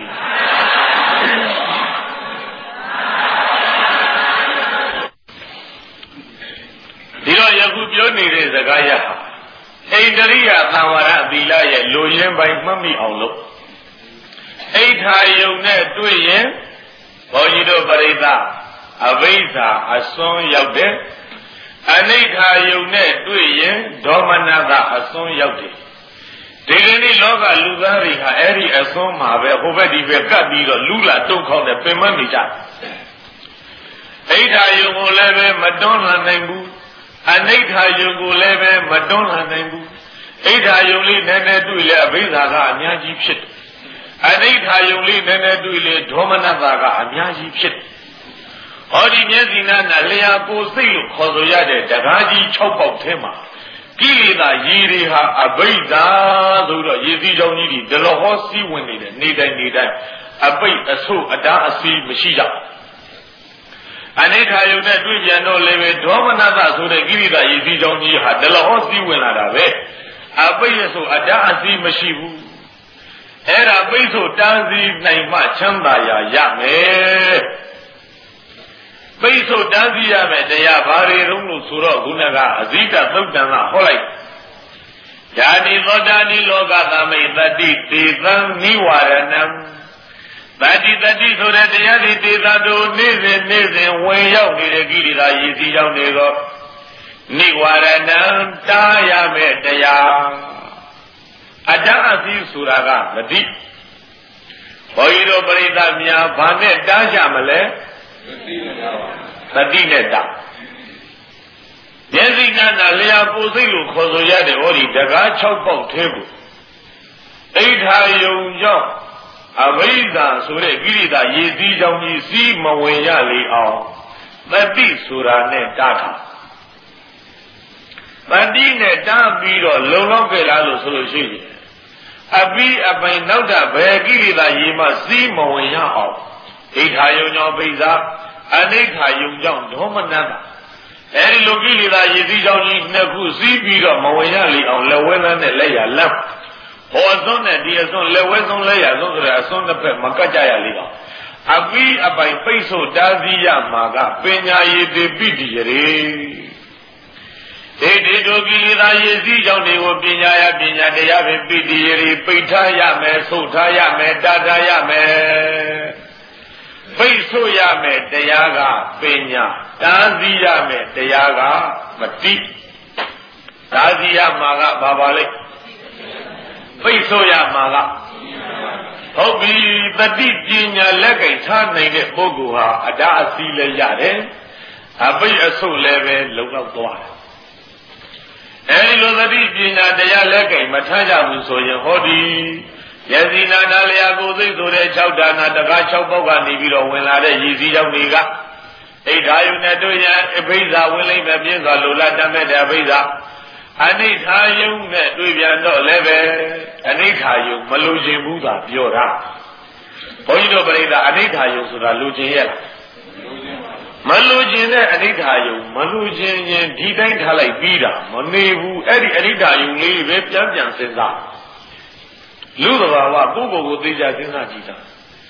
ဒီတော့ယခုပြောနေတဲ့စကားရဟာဣန္ဒရိယသံဝရသီလရဲ့လိုရင်းပိုင်းမှတ်မိအောင်လို့အိဋ္ဌာယုံနဲ့တွေ့ရင်ဘုန်းကြီးတို့ပရိသတ်အဘိဇ္ဇာအစွန်းရောက်တယ်အနိဋ္ဌာယုံနဲ့တွေ့ရင်ဒေါမနကအစွန်းရောက်တယ်ဒီကနေ့လောကလူသားတွေဟာအဲ့ဒီအစွန်းမှာပဲဟိုဘက်ဒီဘက်ကပ်ပြီးတော့လူလာတုံခေါက်နဲ့ပင်မနေကြအိဋ္ဌာယုံကိုလည်းပဲမတွန်းလှန်နိုင်ဘူးအနိဋ္ဌာယုံကိုလည်းပဲမတွန်းလှန်နိုင်ဘူးအိဋ္ဌာယုံလေးနည်းနည်းတွေ့လဲအဘိဇ္ဇာကအများကြီးဖြစ်တယ်အနိဋ္ဌာယုံလေးနည်းနည်းတွေ့လေဒေါမနတာကအများကြီးဖြစ်တယ်ဟောဒီမျက်စိနာနာလျာကိုစိတ်လို့ခေါ်ဆိုရတဲ့တကားကြီး၆ပေါက်ထဲမှာကိလေသာရေတွေဟာအဘိဇ္ဇာဆိုတော့ရေစီးကြောင်းကြီးတွေဒလဟောစီးဝင်နေတယ်နေတိုင်းနေတိုင်းအပိတ်အဆုတ်အတားအစီးမရှိကြအနိဋ္ဌာယုံနဲ့တွေ့ပြန်တော့လည်းပဲဒေါမနတာဆိုတဲ့ကိလေသာရေစီးကြောင်းကြီးဟာဒလဟောစီးဝင်လာတာပဲအပိတ်အဆုတ်အတားအစီးမရှိဘူးအဲ့ဒါပိတ်ဆို့တားစီးနိုင်မှချမ်းသာရာရမယ်ပိတ်ဆို့တားစီးရမယ်တရားဘာတွေတုံးလို့ဆိုတော့ခုနကအဇိကသုတ်တံကဟောလိုက်ญาတိသောတာနိလောကသမိတတိတေသံနိဝရဏံတတိတတိဆိုတဲ့တရားဒီတေသတို့နေ့စဉ်နေ့စဉ်ဝင်ရောက်နေတဲ့ကိလေသာရည်စည်းကြောင်းတွေကိုနိဝရဏံတားရမယ်တရားအတ္တအသိဆိုတာကမတိဘုန်းကြီးတို့ပရိသတ်များဘာနဲ့တားကြမလဲသတိနဲ့တားမျက်စိနာနာလျာပူစိတ်လို့ခေါ်ဆိုရတဲ့ဟောဒီတကား၆ပေါက်သေးကိုအိဋ္ဌာယုံကြောင့်အဘိဇ္ဇာဆိုတဲ့ကိရိတာရည်စည်းကြောင့်ကြီးစီးမဝင်ရလေအောင်သတိဆိုတာနဲ့တားထားတတိနဲ့တားပြီးတော့လုံလောက်ကြလားလို့ဆိုလို့ရှိရင်အပိအပိုင်နောက်တာဘယ်ကိလေသာရေမှစီးမဝင်ရအောင်ဣဋ္ဌာယုံကြောင့်ဘိဇာအနိဋ္ဌာယုံကြောင့်ဒေါမနတာအဲဒီလိုကိလေသာရေစီးကြောင့်ကြီးနှစ်ခုစီးပြီးတော့မဝင်ရလေအောင်လက်ဝဲနဲ့လက်ရလက်ဟောအစွန်းနဲ့ဒီအစွန်းလက်ဝဲဆုံးလက်ရဆုံးဆိုတဲ့အစွန်းတစ်ဖက်မကတ်ကြရလေအောင်အပိအပိုင်ပိတ်ဆို့တားစီးရမှာကပညာယေတိပိတိယရေဒေတိတို့ကိလေသာရည်စည်းကြောင့်တွေကိုပညာရပညာတရားဖြင့်ပိတိယရိပိဋ္ဌာရမယ်ဆုတ်ထားရမယ်တာထားရမယ်ပိတ်ဆို့ရမယ်တရားကပညာတားစီးရမယ်တရားကမတိတားစီးရမှာကဘာပါလဲပိတ်ဆို့ရမှာကဟုတ်ပြီတတိပညာလက်ကင်ထားနိုင်တဲ့ပုဂ္ဂိုလ်ဟာအတားအစီးလည်းရတယ်အပိတ်အဆုတ်လည်းပဲလုံလောက်သွားတယ်အဲဒီလိုသတိပညာတရားလက်ကင်မထားကြဘူးဆိုရင်ဟောဒီယဇိနာနာလျာကိုသိဆိုတဲ့၆ဒါနာတကား၆ပေါက်ကနေပြီးတော့ဝင်လာတဲ့ရည်စည်းကြောင့်တွေကအိဋ္ဌာယုနဲ့တွေ့ရင်အဘိဇာဝင်လိမ့်မယ်ပြင်းစွာလိုလားတတ်မဲ့တဲ့အဘိဇာအနိဋ္ဌာယုနဲ့တွေ့ပြန်တော့လည်းပဲအနိဋ္ဌာယုမလိုချင်ဘူးသာပြောတာဘုန်းကြီးတို့ပြိဿအနိဋ္ဌာယုဆိုတာလိုချင်ရဲ့မလိုချင်တဲ့အနိဋ္ဌာယုမလိုချင်ရင်ဒီတိုင်းထားလိုက်ပြီးတာမနေဘူးအဲ့ဒီအနိဋ္ဌာယုလေးပဲပြန်ပြန်စဉ်းစားလူသဘာဝကိုယ့်ကိုယ်ကိုသိကြစဉ်းစားကြည့်တာ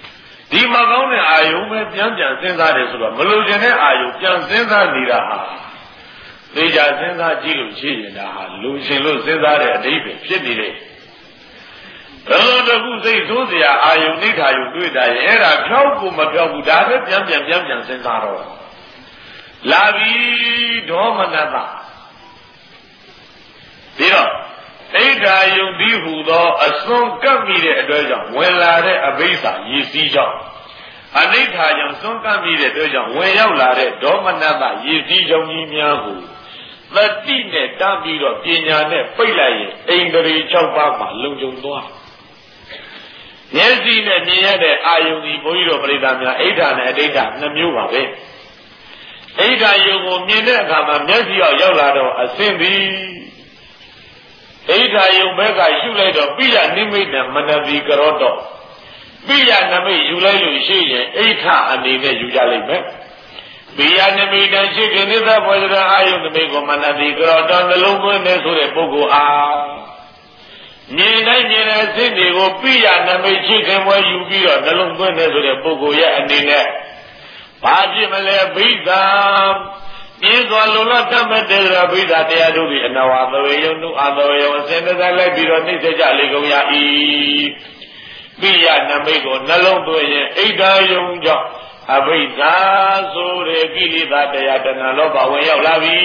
ဒီမကောင်းတဲ့အာယုံပဲပြန်ပြန်စဉ်းစားတယ်ဆိုတော့မလိုချင်တဲ့အာယုံပြန်စဉ်းစားနေတာဟာသိကြစဉ်းစားကြည့်လို့ရှိရင်ဒါဟာလူရှင်လို့စဉ်းစားတဲ့အဓိပ္ပာယ်ဖြစ်နေတယ်ဘယ်လိုတခုစိတ်ဆိုးစရာအာယုံနှိဋ္ဌာယုံတွေ့တာရဲ့အဲ့ဒါဖြောက်ကိုမဖြောက်ဘူးဒါပဲပြန်ပြန်ပြန်ပြန်စဉ်းစားတော့လာပြီဒေါမနတပြီးတော့အိဋ္ဌာယုံဒီဟူသောအစွန်းကပ်မိတဲ့အတွက်ကြောင့်ဝင်လာတဲ့အဘိဓါရည်စည်းကြောင့်အနိဋ္ဌာယုံစွန်းကပ်မိတဲ့အတွက်ကြောင့်ဝင်ရောက်လာတဲ့ဒေါမနတရည်စည်းကြောင့်ကြီးများကိုသတိနဲ့တားပြီးတော့ပညာနဲ့ပိတ်လိုက်ရင်အိန္ဒြေ၆ပါးမှာလုံခြုံသွားမျက်စိနဲ့မြင်ရတဲ့အာယုန်ဒီဘုန်းကြီးတို့ပရိသတ်များအိဋ္ဌာနဲ့အဋိဋ္ဌာနှစ်မျိုးပါပဲအိဋ္ဌာယုံကိုမြင်တဲ့အခါမှာမျက်စိရောက်ရောက်လာတော့အစင်းသည်အိဋ္ဌာယုံဘက်ကရှုလိုက်တော့ပိယနိမိတ်နဲ့မနတိကရောတော့ပိယနမိတ်ယူလိုက်လို့ရှိရင်အိဋ္ဌအနေနဲ့ယူကြလိမ့်မယ်ပိယနမိတ်တရှိခင်သစ္စာဘောဇရာအာယုန်နမိတ်ကိုမနတိကရောတော့နှလုံးသွင်းနေဆိုတဲ့ပုဂ္ဂိုလ်အားမြင်တိုင်းမြင်တဲ့စိတ်တွေကိုပိယနမိတ်ရှိခင်ဝဲယူပြီးတော့နှလုံးသွင်းနေဆိုတဲ့ပုဂ္ဂိုလ်ရဲ့အနေနဲ့ဘာဖြစ်မလဲဘိဓာပြင်းစွာလုံလတ်တတ်မဲ့တဲ့ဗိဓာတရားတို့ဒီအနဝသဝေယုံတို့အသဝေယုံအစဉ်တည်းလိုက်ပြီးတော့နှိစ္စကြလေကုန်ရ၏ပိယနမိတ်ကိုနှလုံးသွင်းရင်အိဋ္ဌာယုံကြောင့်အဘိဓာဆိုတဲ့ကိလေသာတရားတဏှာလောဘဝင်ရောက်လာပြီ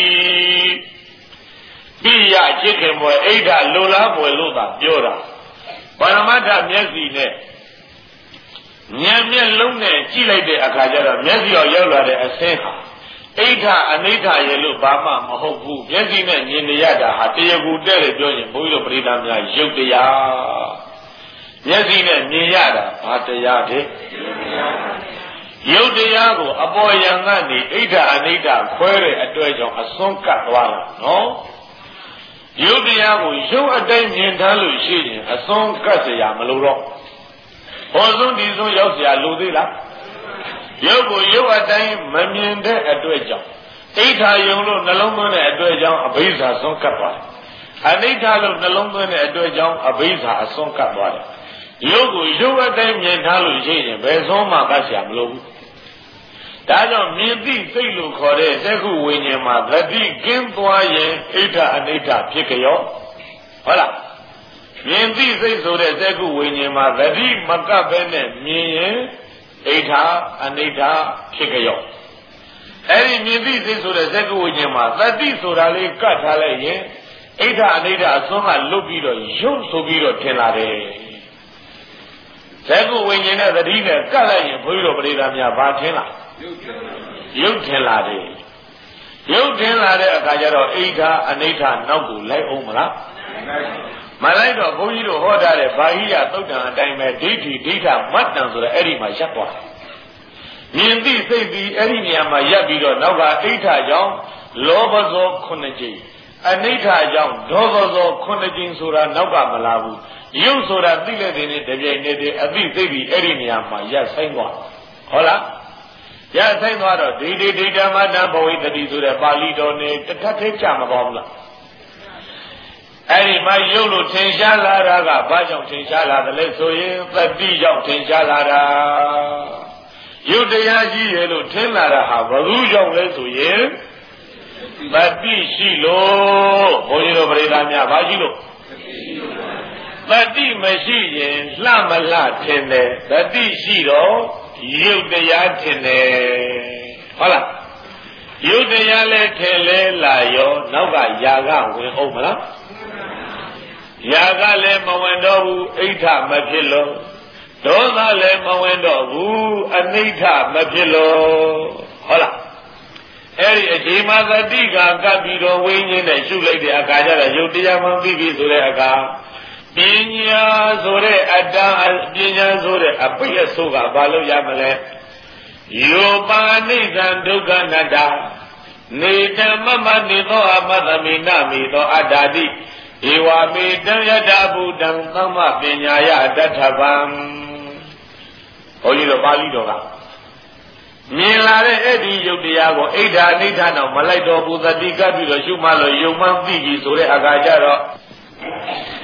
ပိယချစ်ခင်ဘွယ်အိဋ္ဌာလိုလားဘွယ်လို့သာပြောတာပရမတ္ထမျက်စိနဲ့ဉာဏ်မျက်လုံးနဲ့ကြည့်လိုက်တဲ့အခါကျတော့မျက်စိရောက်ရောက်လာတဲ့အဆင်းဟာအိဋ္ဌာအနိဋ္ဌာရဲ့လို့ဘာမှမဟုတ်ဘူးမျက်စိနဲ့မြင်နေရတာဟာတရားကူတဲ့တယ်ပြောရင်ဘုန်းကြီးတို့ပရိသတ်များရုပ်တရားမျက်စိနဲ့မြင်ရတာဘာတရားတဲ့ရုပ်တရားကိုအပေါ်ယံကနေအိဋ္ဌာအနိဋ္ဌာခွဲတဲ့အတွက်ကြောင့်အစွန်းကပ်သွားတာနော်ရုပ်တရားကိုရုပ်အတိုင်းမြင်ထားလို့ရှိရင်အစွန်းကပ်เสียမလို့တော့ဟောစွန်းဒီစွန်းရောက်เสียလိုသေးလားရုပ်ကိုရုပ်အတိုင်းမမြင်တဲ့အတွက်ကြောင့်အိဋ္ဌာယုံလို့နှလုံးသွင်းတဲ့အတွက်ကြောင့်အဘိဓါစွန့်ကပ်သွားတယ်အနိဋ္ဌာလို့နှလုံးသွင်းတဲ့အတွက်ကြောင့်အဘိဓါအစွန့်ကပ်သွားတယ်ရုပ်ကိုရုပ်အတိုင်းမြင်ထားလို့ရှိရင်ဘယ်ဆုံးမှကပ်เสียမလို့ဘူးဒါကြောင့်မြင်သိစိတ်လို့ခေါ်တဲ့သက္ခုဝိညာဉ်မှာသတိကင်းသွားရင်အိဋ္ဌာအနိဋ္ဌာဖြစ်ကြရောဟုတ်လားမြင်သိစိတ်ဆိုတဲ့သက္ခုဝိညာဉ်မှာသတိမကပ်ဘဲနဲ့မြင်ရင်အိဋ္ဌာအနိဋ္ဌာဖြစ်ကြရောအဲ့ဒီမြင်သိစိတ်ဆိုတဲ့သက္ကဝိညာဉ်မှာသတိဆိုတာလေးကတ်ထားလိုက်ရင်အိဋ္ဌာအနိဋ္ဌာအစွန်းကလွတ်ပြီးတော့ရုပ်ဆိုပြီးတော့ထင်လာတယ်သက္ကဝိညာဉ်နဲ့သတိနဲ့ကတ်လိုက်ရင်ဘုန်းကြီးတို့ပရိသတ်များဘာထင်လာရုပ်ထင်လာတယ်ရုပ်ထင်လာတဲ့အခါကျတော့အိဋ္ဌာအနိဋ္ဌာနောက်ကိုလိုက်အောင်မလားမလိုက်တော့ဘုန်းကြီးတို့ဟောထားတဲ့ဘာဟိယသုတ်တံအတိုင်းပဲဒိဋ္ဌိဒိဋ္ဌမတ္တံဆိုတဲ့အဲ့ဒီမှာရပ်သွားတယ်မြင်သိစိတ်ပြီးအဲ့ဒီနေရာမှာရပ်ပြီးတော့နောက်ကအိဋ္ဌကြောင့်လောဘဇောခုနှစ်ကြိမ်အနိဋ္ဌကြောင့်ဒေါသဇောခုနှစ်ကြိမ်ဆိုတာနောက်ကမလာဘူးရုပ်ဆိုတာသိလက်တဲ့နဲ့တပြိုင်နက်တည်းအသိသိပြီးအဲ့ဒီနေရာမှာရပ်ဆိုင်သွားဟုတ်လားရပ်ဆိုင်သွားတော့ဒိဋ္ဌိဒိဋ္ဌမတ္တဘဝိတ္တိဆိုတဲ့ပါဠိတော်နဲ့တထထိတ်ကြမပေါ်ဘူးလားအဲ့ဒီမှာရုပ်လို့ထင်ရှားလာတာကဘာကြောင့်ထင်ရှားလာတယ်လဲဆိုရင်သတိကြောင့်ထင်ရှားလာတာရုပ်တရားကြီးရဲ့လို့ထင်လာတာဟာဘယ်သူကြောင့်လဲဆိုရင်သတိရှိလို့ဘုန်းကြီးတို့ပရိသတ်များဘာရှိလို့သတိမရှိရင်လှမလှထင်တယ်သတိရှိတော့ရုပ်တရားထင်တယ်ဟုတ်လားရုပ်တရားလည်းထင်လဲလာရောနောက်ကຢာကဝင်အောင်မလားຢာကလည်းမဝင်တော့ဘူးအိဋ္ဌမဖြစ်လို့ဒေါသလည်းမဝင်တော့ဘူးအနိဋ္ဌမဖြစ်လို့ဟုတ်လားအဲ့ဒီအချိန်မှာသတိကကပ်ပြီးတော့ဝိညာဉ်နဲ့ရှုလိုက်တဲ့အခါကျတော့ယုတ်တရားမှပြီးပြီဆိုတဲ့အခါပညာဆိုတဲ့အတ္တပညာဆိုတဲ့အပိယဆိုကဘာလို့ရမလဲယောပါဏိသံဒုက္ခနတ္တနေတမမနေသောအမတ္တမိနမိသောအတ္တတိဧဝမေတံယတဗုဒ္ဓံသမ္မပညာယတထဗံဘုန်းကြီးတို့ပါဠိတော်ကမြင်လာတဲ့အဲ့ဒီယုတ်တရားကိုအိဋ္ဌာအိဋ္ဌာတော့မလိုက်တော့ဘူးသတိကပ်ပြီးတော့ရှုမှလို့ယုံမှသိပြီဆိုတဲ့အခါကျတော့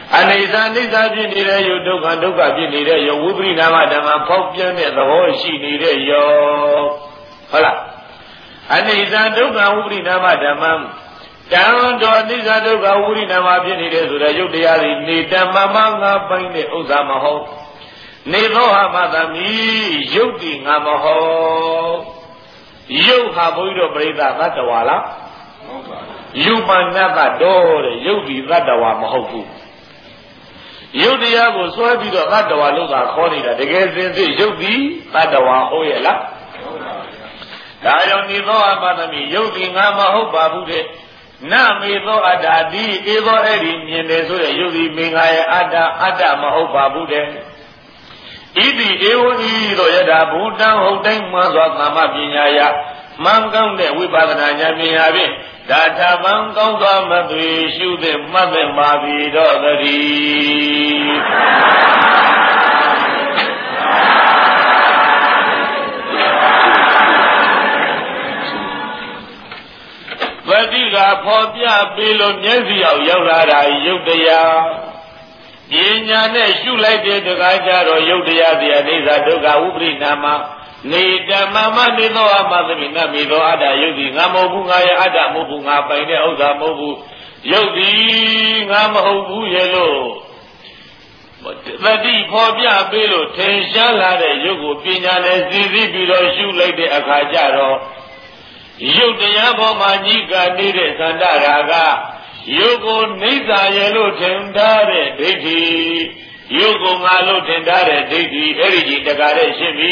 အနေစာအိဋ္ဌာဖြစ်နေတဲ့ယုတ်ဒုက္ခဒုက္ခဖြစ်နေတဲ့ယုတ်ဝိပရိနာမဓမ္မဖောက်ပြန်တဲ့သဘောရှိနေတဲ့ယုတ်ဟုတ်လားအနေစာဒုက္ခဝိပရိနာမဓမ္မတံတော်အိဋ္ဌာဒုက္ခဝိပရိနာမဖြစ်နေတဲ့ဆိုတဲ့ယုတ်တရားတွေနေတမမငါပိုင်းတဲ့ဥစ္စာမဟုတ်နေသောဟာမသမီယုတ်တိငါမဟုတ်ယုတ်ဟာဘုန်းကြီးတို့ပြိဿသတ္တဝါလားဟုတ်ပါဘူးယုပနတ္တတော်တဲ့ယုတ်ဒီသတ္တဝါမဟုတ်ဘူးယုတ်တရားကိုစွဲပြီးတော့သတ္တဝါလို့သာခေါ်နေတာတကယ်စင်စစ်ယုတ်ဒီသတ္တဝါဟုတ်ရဲ့လားဟုတ်ပါဘူးဒါကြောင့်နေသောဟာမသမီယုတ်ဒီငါမဟုတ်ပါဘူးတဲ့နမေသောအတ္တဒီဧသောအဲ့ဒီမြင်တယ်ဆိုတဲ့ယုတ်ဒီမင်္ဂရဲ့အတ္တအတ္တမဟုတ်ပါဘူးတဲ့ဣတိဧဝဤသောယထာဘူတံဟုတ်တိုင်းမှန်စွာသမ္မာပညာယမှန်ကောင်းတဲ့ဝိပဿနာဉာဏ်ပညာဖြင့်ဒါထဗံကောင်းသောမသွေရှုသည့်မှတ်သင့်ပါပြီတော့တည်းပတိကဖော်ပြပေးလို့မျက်စိအောင်ရောက်လာတာယုတ်တရားပညာနဲ့ရှုလိုက်တဲ့တကားကြတော့ယုတ်တရားဒီအနိစ္စဒုက္ခဝိပရိနာမနေတမမနေသောအမသမိနမေသောအတ္တယုတ်ဒီငါမဟုတ်ဘူးငါရဲ့အတ္တမဟုတ်ဘူးငါပိုင်တဲ့ဥစ္စာမဟုတ်ဘူးယုတ်ဒီငါမဟုတ်ဘူးရဲ့လို့သတိဖော်ပြပေးလို့ထင်ရှားလာတဲ့ယုတ်ကိုပညာနဲ့စီစီပြီးတော့ရှုလိုက်တဲ့အခါကျတော့ယုတ်တရားပေါ်မှာညှိကနေတဲ့သန္တရာကယုတ်ကိုနိစ္စရဲ့လို့ထင်ထားတဲ့ဒိဋ္ဌိယုတ်ကိုငါလို့ထင်ထားတဲ့ဒိဋ္ဌိအဲ့ဒီကြီးတကားတဲ့ရှင်းပြီ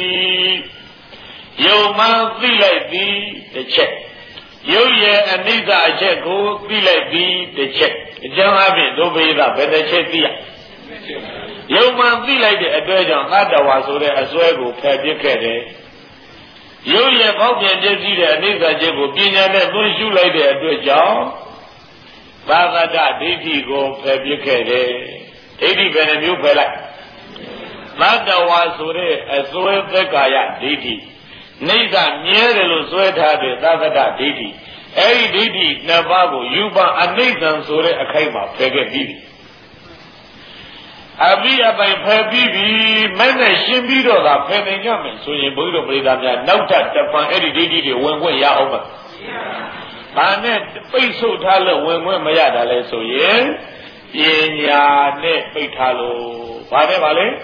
ယုတ်မှသိလိုက်ပြီတစ်ချက်ယုတ်ရဲ့အနိစ္စအချက်ကိုသိလိုက်ပြီတစ်ချက်အကြောင်းအပြင်ဒုဗေဒဘယ်တစ်ချက်သိရယုတ်မှသိလိုက်တဲ့အတွက်ကြောင့်သတ္တဝါဆိုတဲ့အစွဲကိုဖယ်ပစ်ခဲ့တယ်ယုတ်ရဲ့ပေါက်ပြန်ပြည့်စည်တဲ့အနိစ္စချက်ကိုပညာနဲ့သွင်းရှုလိုက်တဲ့အတွက်ကြောင့်သာသတ္တဒိဋ္ဌိကိုဖယ်ပစ်ခဲ့တယ်ဒိဋ္ဌိဘယ်နှမျိုးဖယ်လိုက်သတ္တဝါဆိုတဲ့အစွဲသက်ကာယဒိဋ္ဌိနိစ္စမြဲတယ်လို့စွဲထားတဲ့သာသတ္တဒိဋ္ဌိအဲ့ဒီဒိဋ္ဌိနှစ်ပါးကိုယူပအနိစ္စံဆိုတဲ့အခိုက်မှာဖယ်ခဲ့ပြီးပြီအဘိအပိုင်ဖယ်ပြီးပြီမဲ့နဲ့ရှင်းပြီးတော့သာဖယ်နိုင်ကြမယ်ဆိုရင်ဘုန်းကြီးတို့ပရိသတ်များနောက်ထပ်တစ်ဖန်အဲ့ဒီဒိဋ္ဌိတွေဝင်ခွင့်ရအောင်ပါဘာနဲ့ပိတ်ဆို့ထားလို့ဝင်ခွင့်မရတာလဲဆိုရင်ပညာနဲ့ပိတ်ထားလို့ဘာနဲ့ပါလဲ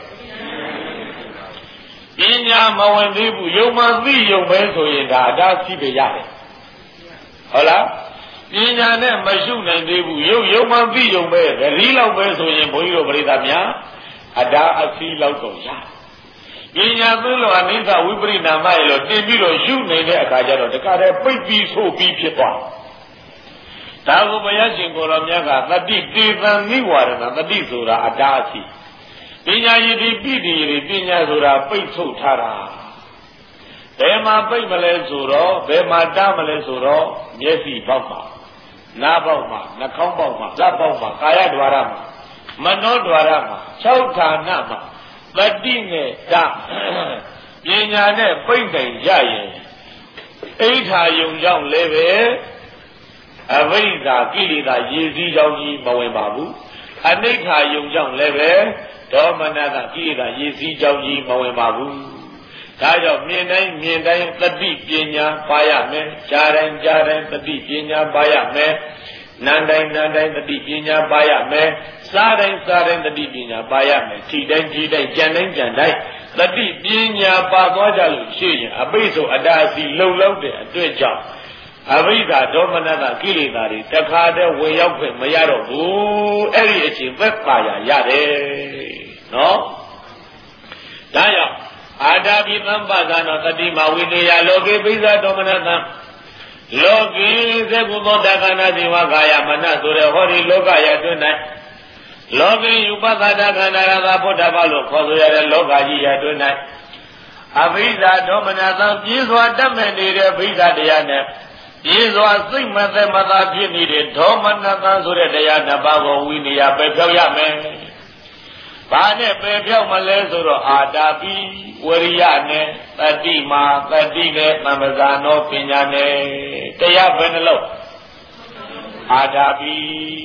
ပညာမဝင်သေးဘူးယုံမှသိယုံပဲဆိုရင်ဒါအတားစီးပဲရတယ်ဟုတ်လားပညာနဲ့မရှုနိုင်သေးဘူးယုံယုံမှသိယုံပဲဂရီးလောက်ပဲဆိုရင်ဘုန်းကြီးတို့ပရိသတ်များအတားအစီးလောက်တော့ရပညာသိလို့အနိစ္စဝိပရိနာမရဲ့လို့တင်ပြီးတော့ရှုနေတဲ့အခါကျတော့တခါတည်းပိတ်ပြီးဆိုပြီးဖြစ်သွားဒါကိုဘုရားရှင်ကိုယ်တော်မြတ်ကတတိတေသံနိဝရဏတတိဆိုတာအတားအစီးပညာရည်ဒီပိတိရည်ပညာဆိုတာပိတ်ထုတ်ထားတာဘယ်မှာပိတ်မလဲဆိုတော့ဘယ်မှာတားမလဲဆိုတော့မျက်စိပေါက်မှာနားပေါက်မှာနှာခေါင်းပေါက်မှာလက်ပေါက်မှာကာယဒွါရမှာမနောဒွါရမှာ၆ဌာနမှာတတိနဲ့တာပညာနဲ့ပိတ်နိုင်ရရင်အိဋ္ဌာယုံကြောင့်လည်းပဲအဝိဇ္ဇာကိလေသာရည်စည်းကြောင့်ကြီးမဝင်ပါဘူးအနိဋ္ဌာယုံကြောင့်လည်းပဲဒေါမနတကိလေသာရည်စည်းကြောင့်ကြီးမဝင်ပါဘူးဒါကြောင့်မြင်တိုင်းမြင်တိုင်းတတိပညာပါရမယ်ကြားတိုင်းကြားတိုင်းတတိပညာပါရမယ်နားတိုင်းနားတိုင်းတတိပညာပါရမယ်စားတိုင်းစားတိုင်းတတိပညာပါရမယ်ထိတိုင်းထိတိုင်းကြံတိုင်းကြံတိုင်းတတိပညာပါသွားကြလို့ရှိရင်အပိစ္ဆုအတားစီလုံလောက်တဲ့အတွက်ကြောင့်အဘိဓါဒေါမနတကိလေသာတွေတခါတည်းဝင်ရောက်ခွင့်မရတော့ဘူးအဲ့ဒီအချိန်သက်ပါရရတယ်နော်ဒါကြောင့်အာတာပိသံပါဒနောတတိမဝိနေယလောကေပိဇာဒေါမနတံလောကေသေကုသောတက္ကနာဇိဝကာယမနဆိုတဲ့ဟောဒီလောကရအတွင်း၌လောကေယူပသတ္တခန္ဓာရသာဘုဒ္ဓဘာလို့ခေါ်ဆိုရတဲ့လောကကြီးရအတွင်း၌အဘိဓါဒေါမနတံပြည့်စွာတတ်မဲ့နေတဲ့ဘိဓါတရားနဲ့ပြည့်စွာစိတ်မသက်မသာဖြစ်နေတဲ့ဒေါမနတံဆိုတဲ့တရားနှစ်ပါးကိုဝိနည်းပဲဖြောက်ရမယ်။ဘာနဲ့ပဲဖြောက်မလဲဆိုတော့အာတာပိဝရိယနဲ့တတိမာတတိနဲ့သမ္ပဇာနောပညာနဲ့တရားဘယ်နှလုံးအာတာပိ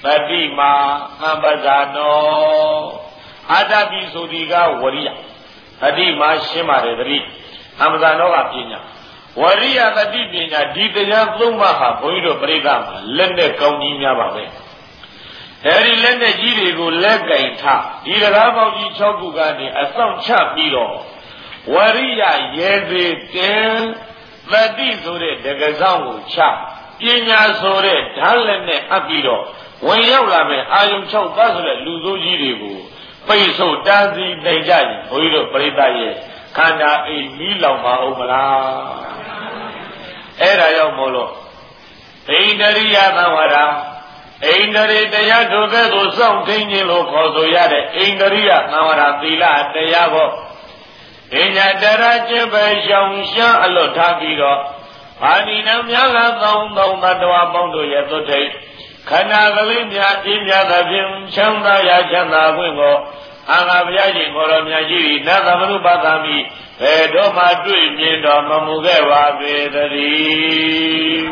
တတိမာသံပဇာနောအာတပိဆိုဒီကဝရိယတတိမာရှင်းပါတယ်တတိသံပဇာနောကပညာဝရိယတတိပညာဒီတရားသုံးပါးဟာဘုန်းကြီးတို့ပြိဿမှာလက်နဲ့ကောင်းကြီးများပါပဲအဲဒီလက်နဲ့ကြီးတွေကိုလက်ကင်ထဒီတရားပေါင်းကြီး၆ခုကနေအဆောင်ချပြီးတော့ဝရိယရေသေးတင်တတိဆိုတဲ့တက္ကဆောင်ကိုချပညာဆိုတဲ့ဓာတ်လက်နဲ့အပ်ပြီးတော့ဝင်ရောက်လာမယ်အာယုံ၆ပါးဆိုတဲ့လူစိုးကြီးတွေကိုပိတ်ဆို့တားဆီးနိုင်ကြရင်ဘုန်းကြီးတို့ပြိဿရဲ့ခန္ဓာအိမ်မီးလောင်ပါဦးမလားအဲ့ဒါရောက်မို့လို့ဣန္ဒရိယသံဝရဣန္ဒြေတရားတို့ကဲ့သို့စောင့်ထိန်ခြင်းလို့ခေါ်ဆိုရတဲ့ဣန္ဒရိယသံဝရသီလတရားကိုအညာတရာကျင့်ပဲရှောင်ရှားအလွတ်ထားပြီးတော့ဘာဒီနံများကသောင်းသောင်းသတ္တဝါပေါင်းတို့ရဲ့သုထိတ်ခန္ဓာကလေးများအင်းများသဖြင့်ချမ်းသာရချမ်းသာခွင့်ကိုအာဃာဘုရားရှင်ကိုရောမြတ်ကြီးနတ်သမနုပသမိဘယ်တော့မှတွေ့မြင်တော်မမူခဲ့ပါပေသတည်း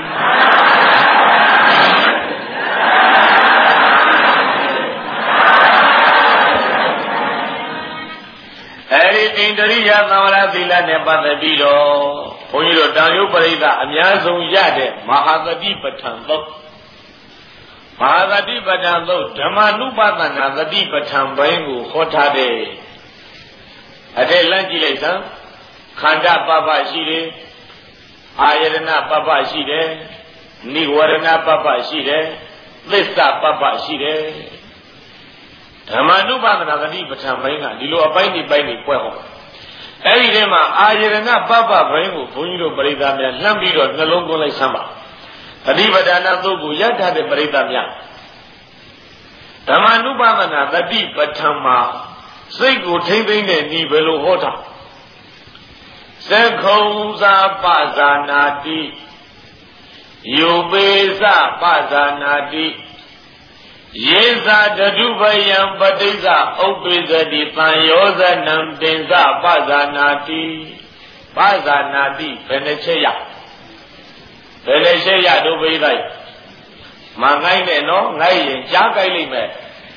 အဲဒီဣန္ဒရိယသံဝရသီလနဲ့ပတ်သက်ပြီးတော့ဘုန်းကြီးတို့တန်ရုပ်ပရိသအများဆုံးရတဲ့မဟာသတိပဋ္ဌာန်သုတ်မဟာသတိပဋ္ဌာန်သုတ်ဓမ္မနုပသနာသတိပဋ္ဌာန်ဘိုင်းကိုဟောထားတဲ့အထက်လမ်းကြည့်လိုက်စမ်းခန္ဓာပပရှိတယ်အာယတနာပပရှိတယ်နိဝရဏပပရှိတယ်သစ္စာပပရှိတယ်ဓမ္မနုပသနာသတိပဋ္ဌာန်ဘိုင်းကဒီလိုအပိုင်းဒီပိုင်းတွေပွဲဟောအဲ့ဒီထဲမှာအာယတနာပပဘိုင်းကိုဘုန်းကြီးတို့ပရိသတ်များလှမ်းပြီးတော့နှလုံးသွင်းလိုက်စမ်းပါသတိပဋ္ဌာန်သုတ်ကိုရထားတဲ့ပရိသတ်များဓမ္မနုပသနာသတိပဋ္ဌာန်မှာစိတ်ကိုထိမ့်သိမ့်တဲ့ဤဘယ်လိုဟောတာသက္ခုံစာပဇာနာတိယုပေသပဇာနာတိယေဇာတတုပယံပဋိစ္စဥပ္ပိသတိသံယောဇနံတင်္စပဇာနာတိပဇာနာတိဘယ်နှချက်ရဘယ်နှချက်ရတို့ပိလိုက်မငိုင်းနဲ့နော်ငိုင်းရင်ကြားကြိုက်လိမ့်မယ်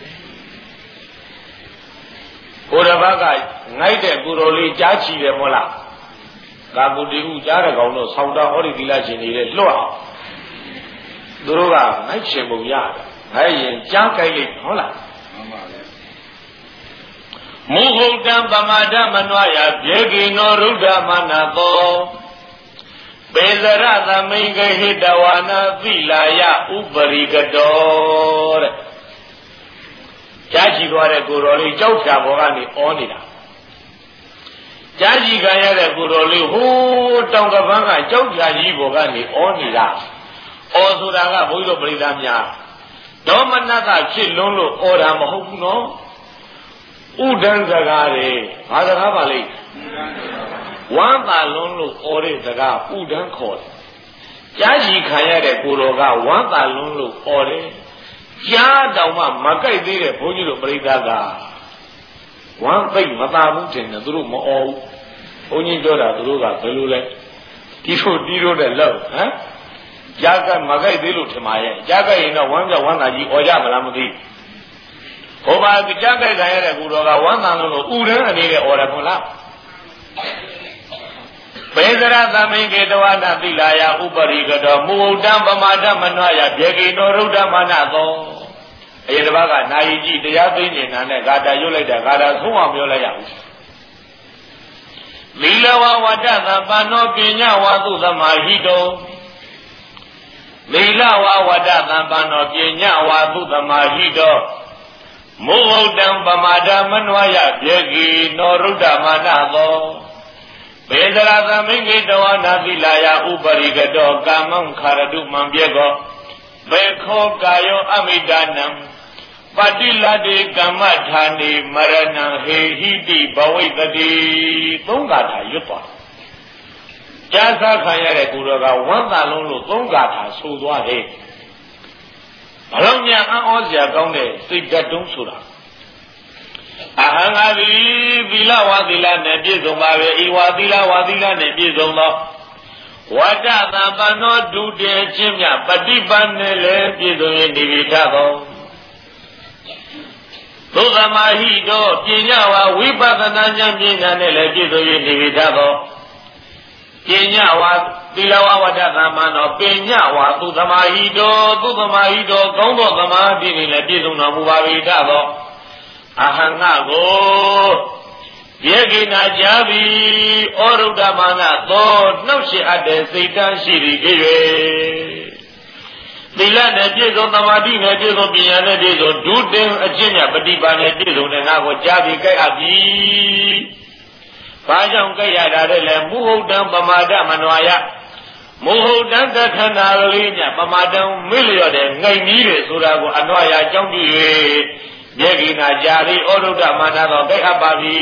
ကိုယ်တစ်ပတ်ကငိုက်တဲ့ကိုယ်တော်လေးကြားချီတယ်မို့လားကာကုတိဟုကြားတဲ့ကောင်တော့ဆောင်းတာဟောဒီသီလရှင်နေတဲ့လွတ်အောင်သူတို့ကငိုက်ရှင်ပုံရတယ်ငိုက်ရင်ကြားကြိုက်လိမ့်ဟုတ်လားမှန်ပါဗျာမုဟုတ်တံပမာဒမနွာယဘေကိနောရုဒ္ဓမနာသောပေဇရသမိန်ကဟိတဝါနာသီလာယဥပရိကတောတဲ့ကြားကြည့်သွားတဲ့ကိုယ်တော်လေးကြောက်ဖြာဘောကနေအောနေတာကြားကြည့်ခံရတဲ့ကိုယ်တော်လေးဟိုးတောင်ကပန်းကကြောက်ဖြာကြီးဘောကနေအောနေတာအော်ဆိုတာကဘုန်းကြီးတို့ပရိသတ်များဒေါမနတဖြစ်လွန်းလို့အော်တာမဟုတ်ဘူးနော်ဥဒန်းစကားတွေဘာစကားပါလိမ့်ဝမ်းသာလွန်းလို့အော်တဲ့စကားဥဒန်းခေါ်တယ်ကြားကြည့်ခံရတဲ့ကိုယ်တော်ကဝမ်းသာလွန်းလို့အော်တယ်ကြားတောင်မှမကြိုက်သေးတဲ့ဘုန်းကြီးတို့ပြိဿကဝမ်းသိမ့်မသာဘူးထင်တယ်သူတို့မအော်ဘူးဘုန်းကြီးပြောတာသူတို့ကဘယ်လိုလဲဒီလိုဒီလိုတဲ့လောက်ဟမ်ကြားကမကြိုက်သေးလို့ထင်ပါရဲ့ကြားကြိုက်ရင်တော့ဝမ်းပြောက်ဝမ်းသာကြီးអော်ကြမလားမသိဘုရားကြားကြိုက်ခံရတဲ့ကိုတော်ကဝမ်းသာလို့ဥရင်းအနေနဲ့អော်တယ်မလားပေဇရသမိန်ကေတဝနာသီလာယဥပရိကတောမုဟုတ်တံပမာဒမနွာယဘေကိနောရုဒ္ဓမနသောအရင်တစ်ပါးကနာယီကြီးတရားသိနေတာနဲ့ဂါတာရွတ်လိုက်တာဂါတာဆုံးအောင်ပြောလိုက်ရဘူးသီလဝဝတ္တသပန္နောပညာဝါသုသမာဟိတောသီလဝဝတ္တသပန္နောပညာဝါသုသမာဟိတောမုဟုတ်တံပမာဒမနွာယဘေကိနောရုဒ္ဓမနသောပေဇရာသမိန်ကိတဝနာသီလာယဥပရိကတောကာမံခရတုမံပြေကောဘေခောကာယောအမိဒနံပတိလတိကမ္မဌာနေမရဏံဟေဟိတိဘဝိတတိသုံးဂါထာရွတ်သွားကြားစားခံရတဲ့ကိုယ်တော်ကဝမ်းသာလုံးလို့သုံးဂါထာဆိုသွားတယ်ဘလုံးညာအံ့ဩစရာကောင်းတဲ့စိတ်ဓာတ်တုံးဆိုတာအဟံငါသည်သီလဝါသီလနဲ့ပြည့်စုံပါပဲဤဝါသီလဝါသီလနဲ့ပြည့်စုံသောဝတ္တသံပန္နောဒုတေချင်းမြပฏิပန်နဲ့လည်းပြည့်စုံရင်ဒီပိထသောသုသမာဟိတောပညာဝဝိပဿနာဉာဏ်ပညာနဲ့လည်းပြည့်စုံ၍နေပြီသောပညာဝသီလဝဝတ္တသမန်တော်ပညာဝသုသမာဟိတောသုသမာဟိတောကောင်းသောသမာဓိနဲ့လည်းပြည့်စုံတော်မူပါ၏သောအဟံငါကိုယေကိနာကြပြီဩရုဒ္ဓမာနသောနှုတ်ရှိအပ်တဲ့စိတ်တန်းရှိသည်ဖြစ်၍သီလနဲ့ပြည့်စုံသမာဓိနဲ့ပြည့်စုံပညာနဲ့ပြည့်စုံဒုတင်အကျင့်မြတ်ပฏิပါနဲ့ပြည့်စုံတဲ့ငါကိုကြားပြီးကြိုက်အပ်ပြီ။ဘာကြောင့်ကြိုက်ရတာလဲမုဟုတ်တံပမာဒမနွာယမုဟုတ်တံတခဏကလေးမြပမာဒံမေ့လျော့တဲ့ငိုင်ကြီးတွေဆိုတာကိုအနွာယအကြောင်းပြု၍ယေကိနာကြာရီဩရုဒ္ဓမာနသောကြိုက်အပ်ပါပြီ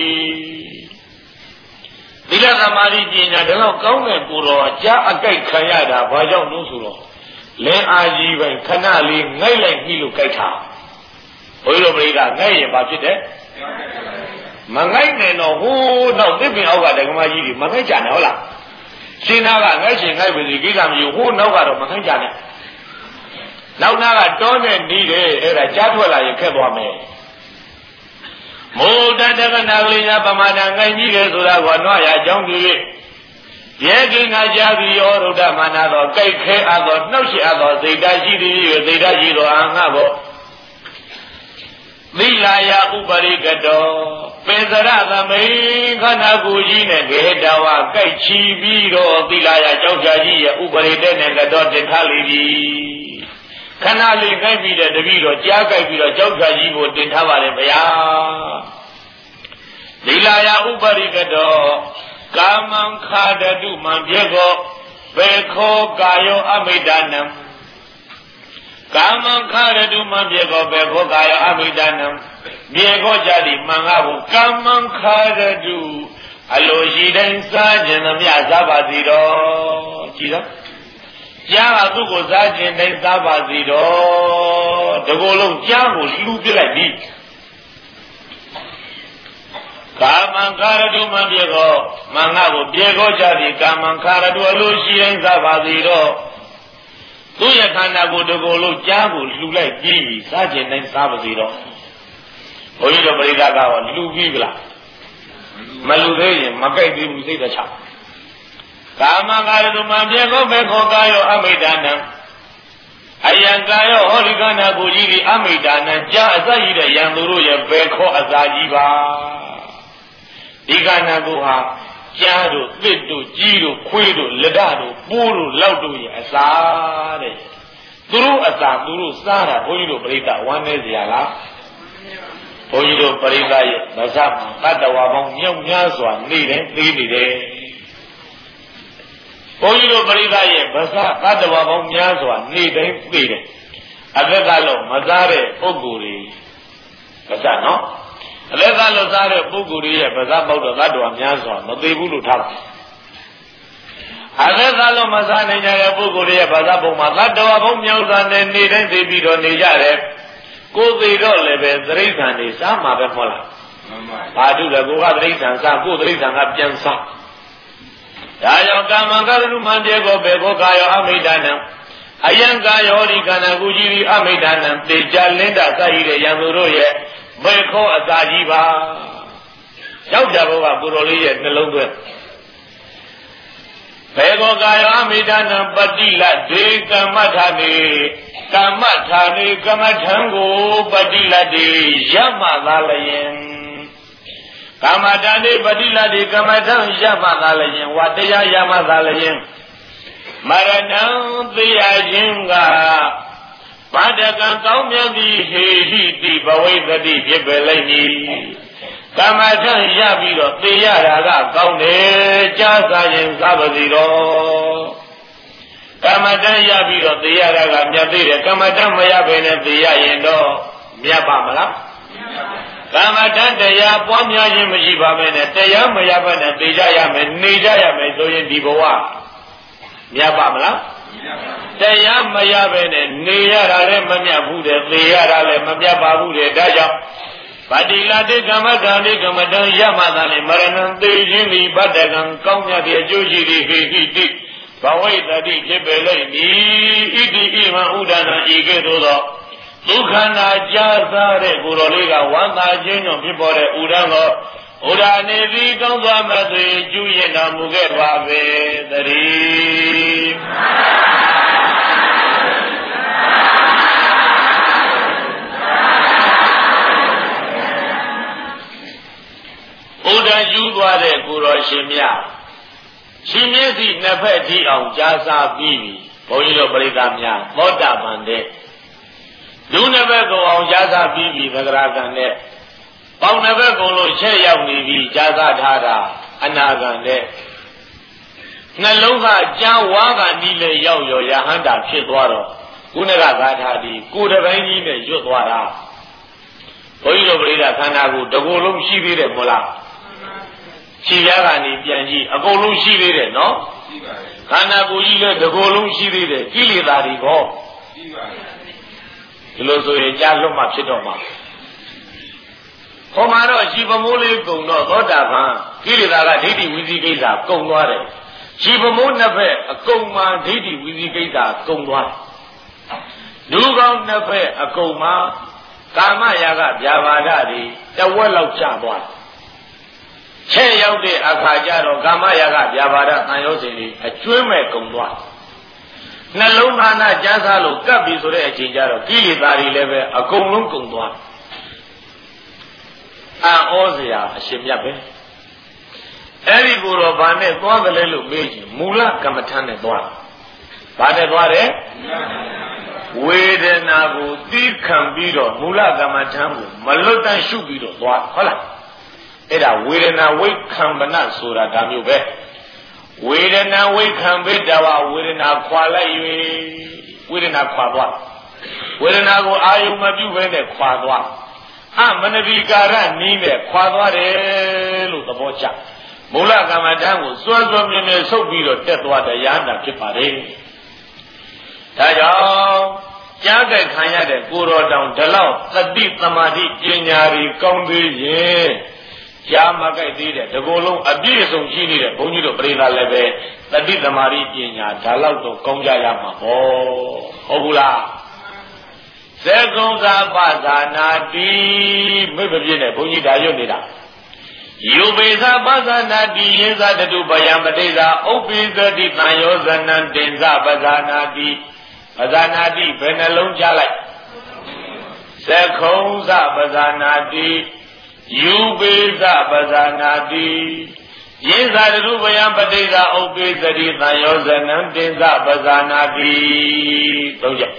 ။သီလသမာဓိပညာဒါတော့ကောင်းတဲ့ကိုယ်တော်ကြားအကြိုက်ခံရတာဘာကြောင့်လို့ဆိုတော့လင်းအားကြီးပဲခဏလေးငိုက်လိုက်ပြီးလို့ကြိုက်တာဘုရားပရိသတ်ငိုက်ရင်ဘာဖြစ်တယ်မငိုက်နဲ့တော့ဟိုးတော့သစ်ပင်အောက်ကဓမ္မကြီးတွေမငိုက်ကြနဲ့ဟုတ်လားရှင်းသားကငိုက်ရှင်ငိုက်ပြီကိစ္စမရှိဘူးဟိုးနောက်ကတော့မငိုက်ကြနဲ့နောက်နာကတောနဲ့နီးတယ်အဲ့ဒါကြားထွက်လာရင်ခက်သွားမယ်မိုးတတကနာကလေးညာပမာဒငိုက်ကြီးတယ်ဆိုတာကနွားရအကြောင်းပြု၍ယေကိနာကြပြီဩရုဒ္ဓမာနသောကြိုက်ခဲအပ်သောနှုတ်ရှိအပ်သောစိတ်ဓာတ်ရှိသည်၍စိတ်ဓာတ်ရှိသောအာငါကိုသီလာယဥပရိကတောပေစရသမိခန္ဓာကိုယ်ကြီးနဲ့ဂေတဝကြိုက်ချီပြီးတော့သီလာယကြောက်ကြကြီးရဲ့ဥပရိတေနဲ့ကတော့တင်ထားလေပြီခန္ဓာလေးကြိုက်ပြီးတဲ့တပည့်တော်ကြားကြိုက်ပြီးတော့ကြောက်ကြကြီးကိုတင်ထားပါလေဗျာသီလာယဥပရိကတောကာမံခာဒတုမံပြေကောဘေခောကာယောအမိဒနံကာမံခာဒတုမံပြေကောဘေခောကာယောအမိဒနံပြေခောကြသည်မံငါကိုကာမံခာဒတုအလိုရှိတိုင်းစားခြင်းသမျှစားပါစီတော်ကြည်တော့ကြားကသူ့ကိုစားခြင်းတိုင်းစားပါစီတော်တကိုယ်လုံးကြားကိုလှူပြလိုက်ပြီကာမံခာရတုမံပြေကောမင်္ဂကိုပြေကောကြသည်ကာမံခာရတုအလိုရှိတိုင်းစားပါစီတော့သူ့ရဲ့ခန္ဓာကိုယ်တကိုယ်လုံးကြားကိုလှူလိုက်ပြီးစားခြင်းတိုင်းစားပါစီတော့ဘုန်းကြီးတို့ပရိသတ်ကတော့လှူပြီးဗလားမလှူသေးရင်မကြိုက်သေးဘူးစိတ်တချကာမံခာရတုမံပြေကောဘေခောကာယောအမိဒနံအယံကာယောဟောဒီခန္ဓာကိုယ်ကြီးဒီအမိဒနံကြားအစရှိတဲ့ယံသူတို့ရဲ့ဘေခောအစာကြီးပါဒီခန္ဓာကိုယ်ဟာကြားတို့သစ်တို့ကြီးတို့ခွေးတို့လက်ဓာတ်တို့ပိုးတို့လောက်တို့ရဲ့အစာတဲ့သူတို့အစာသူတို့စားတာဘုန်းကြီးတို့ပြိဿဝမ်းနေစရာလားဘုန်းကြီးတို့ပြိဿရဲ့ဗဇတ်တတ္တဝါပေါင်းမြောက်များစွာနေတယ်သိနေတယ်ဘုန်းကြီးတို့ပြိဿရဲ့ဗဇတ်တတ္တဝါပေါင်းများစွာနေတယ်သိတယ်အသက်ကလုံးမစားတဲ့ပုဂ္ဂိုလ်တွေဗဇတ်နော်အလက်ကလွတ်စားတဲ့ပုဂ္ဂိုလ်ရဲ့ဗဇတ်ပေါက်တော့သတ္တဝါများစွာမသေးဘူးလို့ထားတယ်။အလက်ကလွတ်မစားနိုင်ကြတဲ့ပုဂ္ဂိုလ်ရဲ့ဗဇတ်ပုံမှာသတ္တဝါပေါင်းများစွာနဲ့နေတိုင်းသိပြီးတော့နေကြတယ်။ကိုယ်သေးတော့လည်းပဲသရိဋ္ဌာန်နေစားမှာပဲမဟုတ်လား။ဘာတူလဲကိုကသရိဋ္ဌာန်စားကိုယ်သရိဋ္ဌာန်ကပြန်စား။ဒါကြောင့်ကာမံကရုမှန်ပြေကိုဘေကိုကာယောအမိဒနံအယံကာယောဒီခန္ဓာကိုယ်ကြီးအမိဒနံတေချာလင်းတာစရှိတဲ့ယံသူတို့ရဲ့ဘေခောအစာကြီးပါရောက်ကြဘောကကိုတော်လေးရဲ့နှလုံးသွင်းဘေခောကာယအမိဒနံပတိလဒေကမ္မထာနေကမ္မထာနေကမ္မထံကိုပတိလတေရမသာလျင်ကမ္မထာနေပတိလတေကမ္မထံရမသာလျင်ဝတ္တရားရမသာလျင်မရဏံသိရခြင်းကဘာတကံကောင်းမြတ်သည်ဟေဟိတိဘဝိတ္တိဖြစ်ပေလိုက်၏ကမ္မထံရပြီးတော့သိရတာကကောင်းတယ်ကြားစားရင်စားပါစီတော့ကမ္မထံရပြီးတော့သိရတာကမြတ်သေးတယ်ကမ္မထံမရဘဲနဲ့သိရရင်တော့မြတ်ပါမလားကမ္မထံတရားပွားများခြင်းမရှိပါဘဲနဲ့တရားမရဘဲနဲ့သိကြရမယ်နေကြရမယ်ဆိုရင်ဒီဘဝမြတ်ပါမလားတရားမရပဲနဲ့နေရတာလည်းမမြတ်ဘူးတဲ့သေရတာလည်းမမြတ်ပါဘူးတဲ့ဒါကြောင့်ဗတ္တိလတိကမ္မထာတိကမ္မတံရမသာနဲ့မရဏံသေခြင်းသည်ဗတ္တကံကောင်းမြတ်တဲ့အကျိုးရှိသည်ဟိဟိတိဘဝိတ္တိဖြစ်ပေလိမ့်မည်ဣတိဣမံဥဒနာဤကဲ့သို့သောဒုက္ခနာကြာစားတဲ့ကိုယ်တော်လေးကဝမ်းသာခြင်းကြောင့်ဖြစ်ပေါ်တဲ့ဥဒံကိုဥဒာနေသည်ကောင်းစွာမသွေကျူးရင်တော်မူခဲ့ပါပဲတည်းဥဒံယူသွားတဲ့ကိုယ်တော်ရှင်မြတ်ရှင်မျက်စိနှစ်ဖက်ထိအောင်ကြားစားပြီးပြီဘုန်းကြီးတို့ပရိသတ်များသောတာပန်တဲ့လူနှစ်ဘက်ကိုအောင်ကြားစားပြီးပြီသဂရကံနဲ့ပေါင်နှစ်ဘက်ကိုလို့ချက်ရောက်နေပြီကြားစားထားတာအနာကံနဲ့နှလုံးကကြားဝါးကနီးလေရောက်ရောယဟန္တာဖြစ်သွားတော့ခုနကဂါထာဒီကိုယ်တပိုင်းကြီးနဲ့ရွတ်သွားတာဘုန်းကြီးတို့ပရိသတ်ခန္ဓာကိုတကူလုံးရှိသေးတယ်မို့လားခြေရကနေပြန်ကြည့်အကုန်လုံးရှိသေးတယ်နော်ရှိပါတယ်ခန္ဓာကိုယ်ကြီးလည်းတကူလုံးရှိသေးတယ်ကိလေသာတွေဟောရှိပါတယ်ဒီလိုဆိုရင်ကြားလွတ်မှဖြစ်တော့မှာဟောမှာတော့ရှိပမိုးလေးကုံတော့သောတာပန်ကိလေသာကဒိဋ္ဌိဝိသိကိစ္စကုံသွားတယ်ရှိပမိုးနှစ်ဖက်အကုန်မှဒိဋ္ဌိဝိသိကိစ္စကုံသွားလူကောင်းနှစ်ဖက်အကုန်မှကာမရာဂဗျာပါဒတွေတဝက်လောက်ကျသွားချဲ့ရောက်တဲ့အခါကျတော့ကာမရာဂဗျာပါဒသံယောဇဉ်တွေအကျွမ်းမဲ့ကုံသွားနှလုံးသားနာကြားစားလို့ကပ်ပြီဆိုတဲ့အချိန်ကျတော့ကိလေသာတွေလည်းပဲအကုန်လုံးကုံသွားအံ့ဩစရာအရှင်မြတ်ပဲအဲ့ဒီကိုတော့ဘာနဲ့သွားတယ်လဲလို့မေးကြည့်မူလကမ္မထမ်းနဲ့သွားဘာနဲ့သွားတယ်ဝေဒနာကိုသိခံပြီးတော့မူလကမ္မထမ်းကိုမလွတ်တမ်းရှုပြီးတော့သွားဟုတ်လားအဲ့ဒါဝေဒနာဝိခံပနဆိုတာဒါမျိုးပဲဝေဒနာဝိခံပိတဝဝေဒနာခွာလိုက်၍ဝေဒနာခွာသွားဝေဒနာကိုအာယုံမပြုဘဲနဲ့ခွာသွားအမနတိကာရနီးနဲ့ခွာသွားတယ်လို့သဘောကျမူလကမ္မဋ္ဌာန်းကိုစွဲစွဲမြဲမြဲဆုပ်ပြီးတော့တက်သွားတရားနာဖြစ်ပါတယ်ဒါကြောင့်ကြားကြခံရတဲ့ကိုတော်တောင်ဒီလောက်သတိသမာဓိပညာတွေကောင်းသေးရဲ့ကြားမကြိုက်သေးတဲ့ဒီကိုယ်လုံးအပြည့်အစုံရှိနေတဲ့ဘုန်းကြီးတို့ပြိဿလည်းပဲသတိသမာဓိပညာဒါလောက်တော့ကောင်းကြရမှာဟောဟုတ်ဘူးလားသေကုံသာပဇာနာတိမိဘပြည့်နဲ့ဘုန်းကြီးဒါရွတ်နေတာယုပေသာပဇာနာတိယေဇတတုပယံပတိသာဥပ္ပိသတိသံယောဇနံတင်္စပဇာနာတိပဇာနာတိဘယ်နှလုံးကြားလိုက်သေကုံသာပဇာနာတိယူပေသပဇာနာတိယေဇာတုပယံပတိသာဥပ္ပိသတိသံယောဇနံတင်္စပဇာနာတိသုံးချက်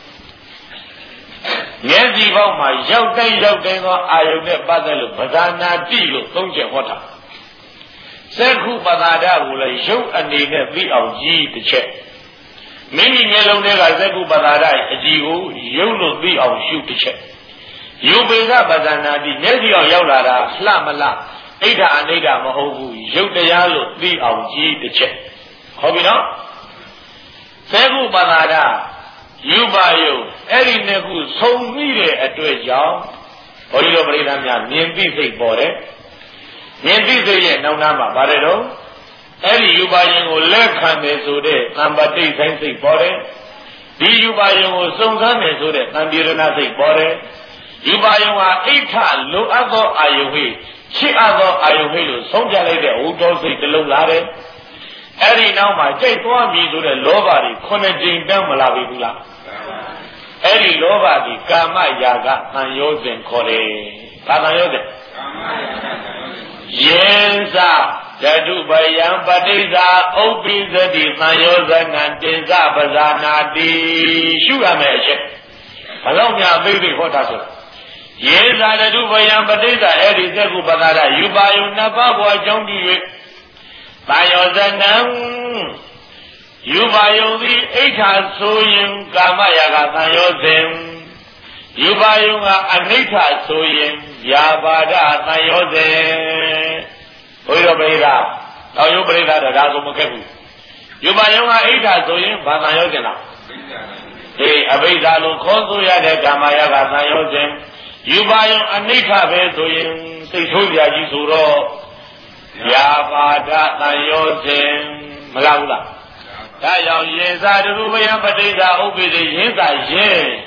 မျက်စိပေါက်မှာရောက်တိုင်းရောက်တိုင်းသောအာယုန်နဲ့ပတ်သက်လို့ပဇာနာတိလို့သုံးချက်ဟောတာသက္ခုပသာဒကိုလည်းရုပ်အနေနဲ့သိအောင်ကြီးတစ်ချက်မိမိမျက်လုံးထဲကသက္ခုပသာဒအကြည့်ကိုရုပ်လို့သိအောင်ရှုတစ်ချက်ယူပေကပဇာနာတိမျက်စိအောင်ရောက်လာတာလှမလားအိဋ္ဌအနိဋ္ဌမဟုတ်ဘူးရုပ်တရားလို့သိအောင်ကြီးတစ်ချက်ဟုတ်ပြီနော်သက္ခုပသာဒယူပါယုအဲ့ဒီနှစ်ခုဆုံမိတဲ့အတွက်ကြောင့်ဘုန်းကြီးတို့ပြိဿများမြင်သိစိတ်ပေါ်တယ်မြင်သိစိတ်ရဲ့နောက်နားမှာဗါတယ်တော့အဲ့ဒီယူပါယုကိုလက်ခံတယ်ဆိုတဲ့သံပတိဆိုင်စိတ်ပေါ်တယ်ဒီယူပါယုကိုစုံစမ်းတယ်ဆိုတဲ့သံပြေရဏစိတ်ပေါ်တယ်ယူပါယုဟာအိဋ္ဌလိုအပ်သောအာယုဟိချစ်အပ်သောအာယုဟိလို့ဆုံးဖြတ်လိုက်တဲ့ဝုတော်စိတ်တစ်လုံးလာတယ်အဲ့ဒီနောက်မှာကြိတ်သွားပြီဆိုတဲ့လောဘတွေခုနှစ်ကြိမ်တန်းမလာပြီဘူးလားအဲ့ဒီလောဘဒီကာမရာဂသံယောဇဉ်ခေါ်တယ်။ဘာသံယောဇဉ်? ကာမရာဂသံယောဇဉ်။ယေဇဓတုပယံပတိဇာဥပ္ပိသတိသံယောဇနံတင်္စပဇာနာတိရှုရမယ်အချက်။ဘလောက်များအသိသိဟောတာဆို။ယေဇဓတုပယံပတိဇာအဲ့ဒီသက္ကုပသာဒယူပါယုနှစ်ပါးကိုအကြောင်းပြု၍သံယောဇနံယူပါယုံသည်အိဋ္ဌာဆိုရင်ကာမရာဂသံယောဇဉ်ယူပါယုံကအနိဋ္ဌာဆိုရင်ဗျာပါဒသံယောဇဉ်ဘုရားပရိသတ်တော်ယုပရိသတ်ဒါဆိုမခက်ဘူးယူပါယုံကအိဋ္ဌာဆိုရင်ဘာသံယောဇဉ်လားအေးအဘိဓါလို့ခေါ်ဆိုရတဲ့ကာမရာဂသံယောဇဉ်ယူပါယုံအနိဋ္ဌာပဲဆိုရင်စိတ်ဆိုးကြကြီးဆိုတော့ဗျာပါဒသံယောဇဉ်မလားဘူးလားဒါကြောင့်ယေဇာတရူပယံပဋိဇာဥပ္ပိတိရင်းသာရင်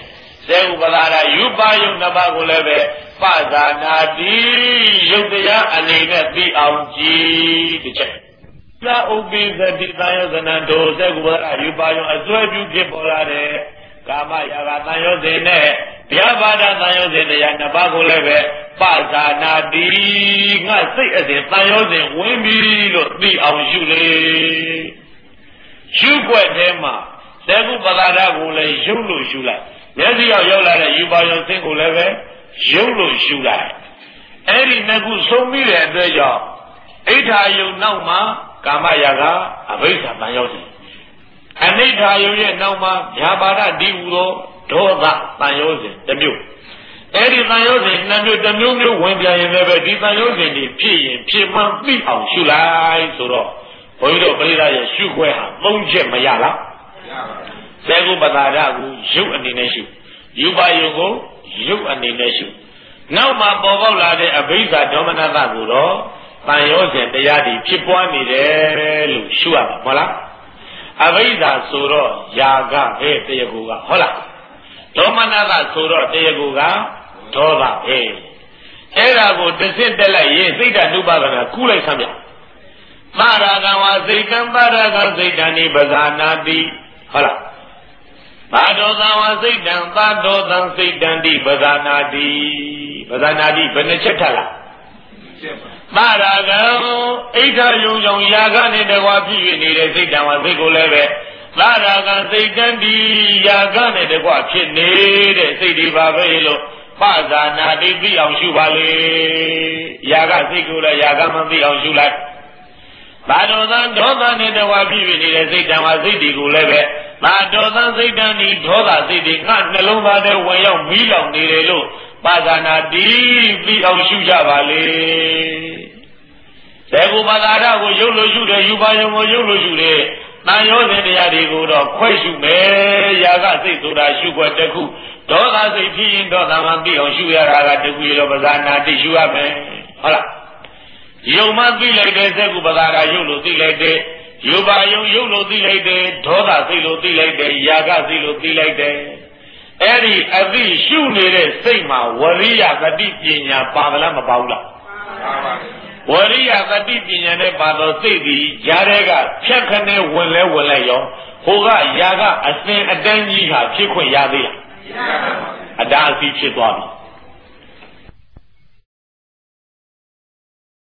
စေဥပဒါရယူပါယုနှစ်ပါးကိုလည်းပဲပဇာနာတိယုတ်တရားအနေနဲ့သိအောင်ကြည်တစ်ချက်သာဥပိသတိတယောဇနံတို့စေဥပဒါရယူပါယုအစွဲပြုဖြစ်ပေါ်လာတဲ့ကာမရာဂတန်ရောစဉ်နဲ့ဗျာပါဒတန်ရောစဉ်တရားနှစ်ပါးကိုလည်းပဲပဇာနာတိငါစိတ်အစဉ်တန်ရောစဉ်ဝင်ပြီလို့သိအောင်ရှုလေရှုွက်ထဲမှာစေကုပဒါရကိုလည်းရုပ်လို့ရှုလိုက်မျက်စိရောက်ရောက်လာတဲ့ယူပါယုံစင်းကိုလည်းပဲရုပ်လို့ရှုလိုက်အဲ့ဒီနှစ်ခုဆုံးပြီးတဲ့အတွက်ကြောင့်အိဋ္ဌာယုံနောက်မှာကာမရာဂအဘိဓါတန်ရောက်တယ်အနိဋ္ဌာယုံရဲ့နောက်မှာဗျာပါဒဒီဟူသောဒေါသတန်ရောက်စဉ်တစ်မျိုးအဲ့ဒီတန်ရောက်စဉ်နှစ်မျိုးတစ်မျိုးမျိုးဝင်ပြန်ရင်လည်းပဲဒီတန်ရောက်စဉ်ဒီဖြစ်ရင်ဖြစ်မှန်သိအောင်ရှုလိုက်ဆိုတော့ဘုန်းကြီးတို့ပရိသတ်ရဲ့ရှုခွဲဟာသုံးချက်မရလားမရပါဘူးစေကုပဒါရကိုရုပ်အနေနဲ့ရှုယူပါယုကိုရုပ်အနေနဲ့ရှုနောက်မှပေါ်ပေါက်လာတဲ့အဘိဓါဒေါမနတကိုတော့တန်ရောစဉ်တရားတွေဖြစ်ပွားနေတယ်လို့ရှုရမှာဟုတ်လားအဘိဓါဆိုတော့ယာကပဲတရားကိုကဟုတ်လားဒေါမနတဆိုတော့တရားကိုကဒေါသပဲအဲ့ဒါကိုတစ်စစ်တက်လိုက်ရင်စိတ်ဓာတ်ဥပါဒနာကူးလိုက်ဆမ်းပြပါရာဂဝစိတ်တံပါရာဂစိတ်တံနိပဇာနာတိဟုတ်လားဘာဒောသဝစိတ်တံသာဒောသံစိတ်တံတိပဇာနာတိပဇာနာတိဘယ်နှချက်ထလားပါရာဂံအိဋ္ဌယုံယုံယာကနဲ့တကွာဖြစ်၍နေတဲ့စိတ်တံဝစိတ်ကိုလည်းပဲပါရာဂံစိတ်တံတိယာကနဲ့တကွာဖြစ်နေတဲ့စိတ်ဒီပါပဲလို့ပဇာနာတိသိအောင်ရှုပါလေယာကစိတ်ကိုလည်းယာကမှသိအောင်ရှုလိုက်ဘာဒောသံဒေါသနဲ့တကွာဖြစ်၍နေတဲ့စိတ်တံဝစိတ်ဒီကိုလည်းပဲဘာဒေါသစိတ်တံဒီဒေါသစိတ်ဒီငါနှလုံးသားထဲဝင်ရောက်မီးလောင်နေတယ်လို့ပါဇာနာတိပြီးအောင်ရှုကြပါလေသေကုပဒါရကိုရုပ်လို့ရှုတယ်ယူပါယုံကိုရုပ်လို့ရှုတယ်တန်ရောစဉ်တရားတွေကိုတော့ခွဲရှုမယ်ယာကစိတ်ဆိုတာရှုွက်တစ်ခုဒေါသစိတ်ဖြစ်ရင်ဒေါသမှပြီးအောင်ရှုရတာကတခုရောပါဇာနာတိရှုရမယ်ဟုတ်လားယုံမှသိလိုက်တယ်သေကုပဒါရရုပ်လို့သိလိုက်တယ်ယူပါယုံရုပ်လို့သိလိုက်တယ်ဒေါသစိတ်လို့သိလိုက်တယ်ယာကစိတ်လို့သိလိုက်တယ်အဲ့ဒီအသိရှုနေတဲ့စိတ်မှာဝရိယဂတိပညာပါမလားမပါဘူးလားပါပါဝရိယဂတိပညာနဲ့ပါတော့စိတ်ဒီຢာတဲ့ကဖြတ်ခနဲ့ဝင်လဲဝင်လဲရောဟိုကຢာကအစဉ်အတန်းကြီးဟာဖြစ်ခွင့်ရသေးလားမရပါဘူးအတားအဆီးဖြစ်သွားပြီ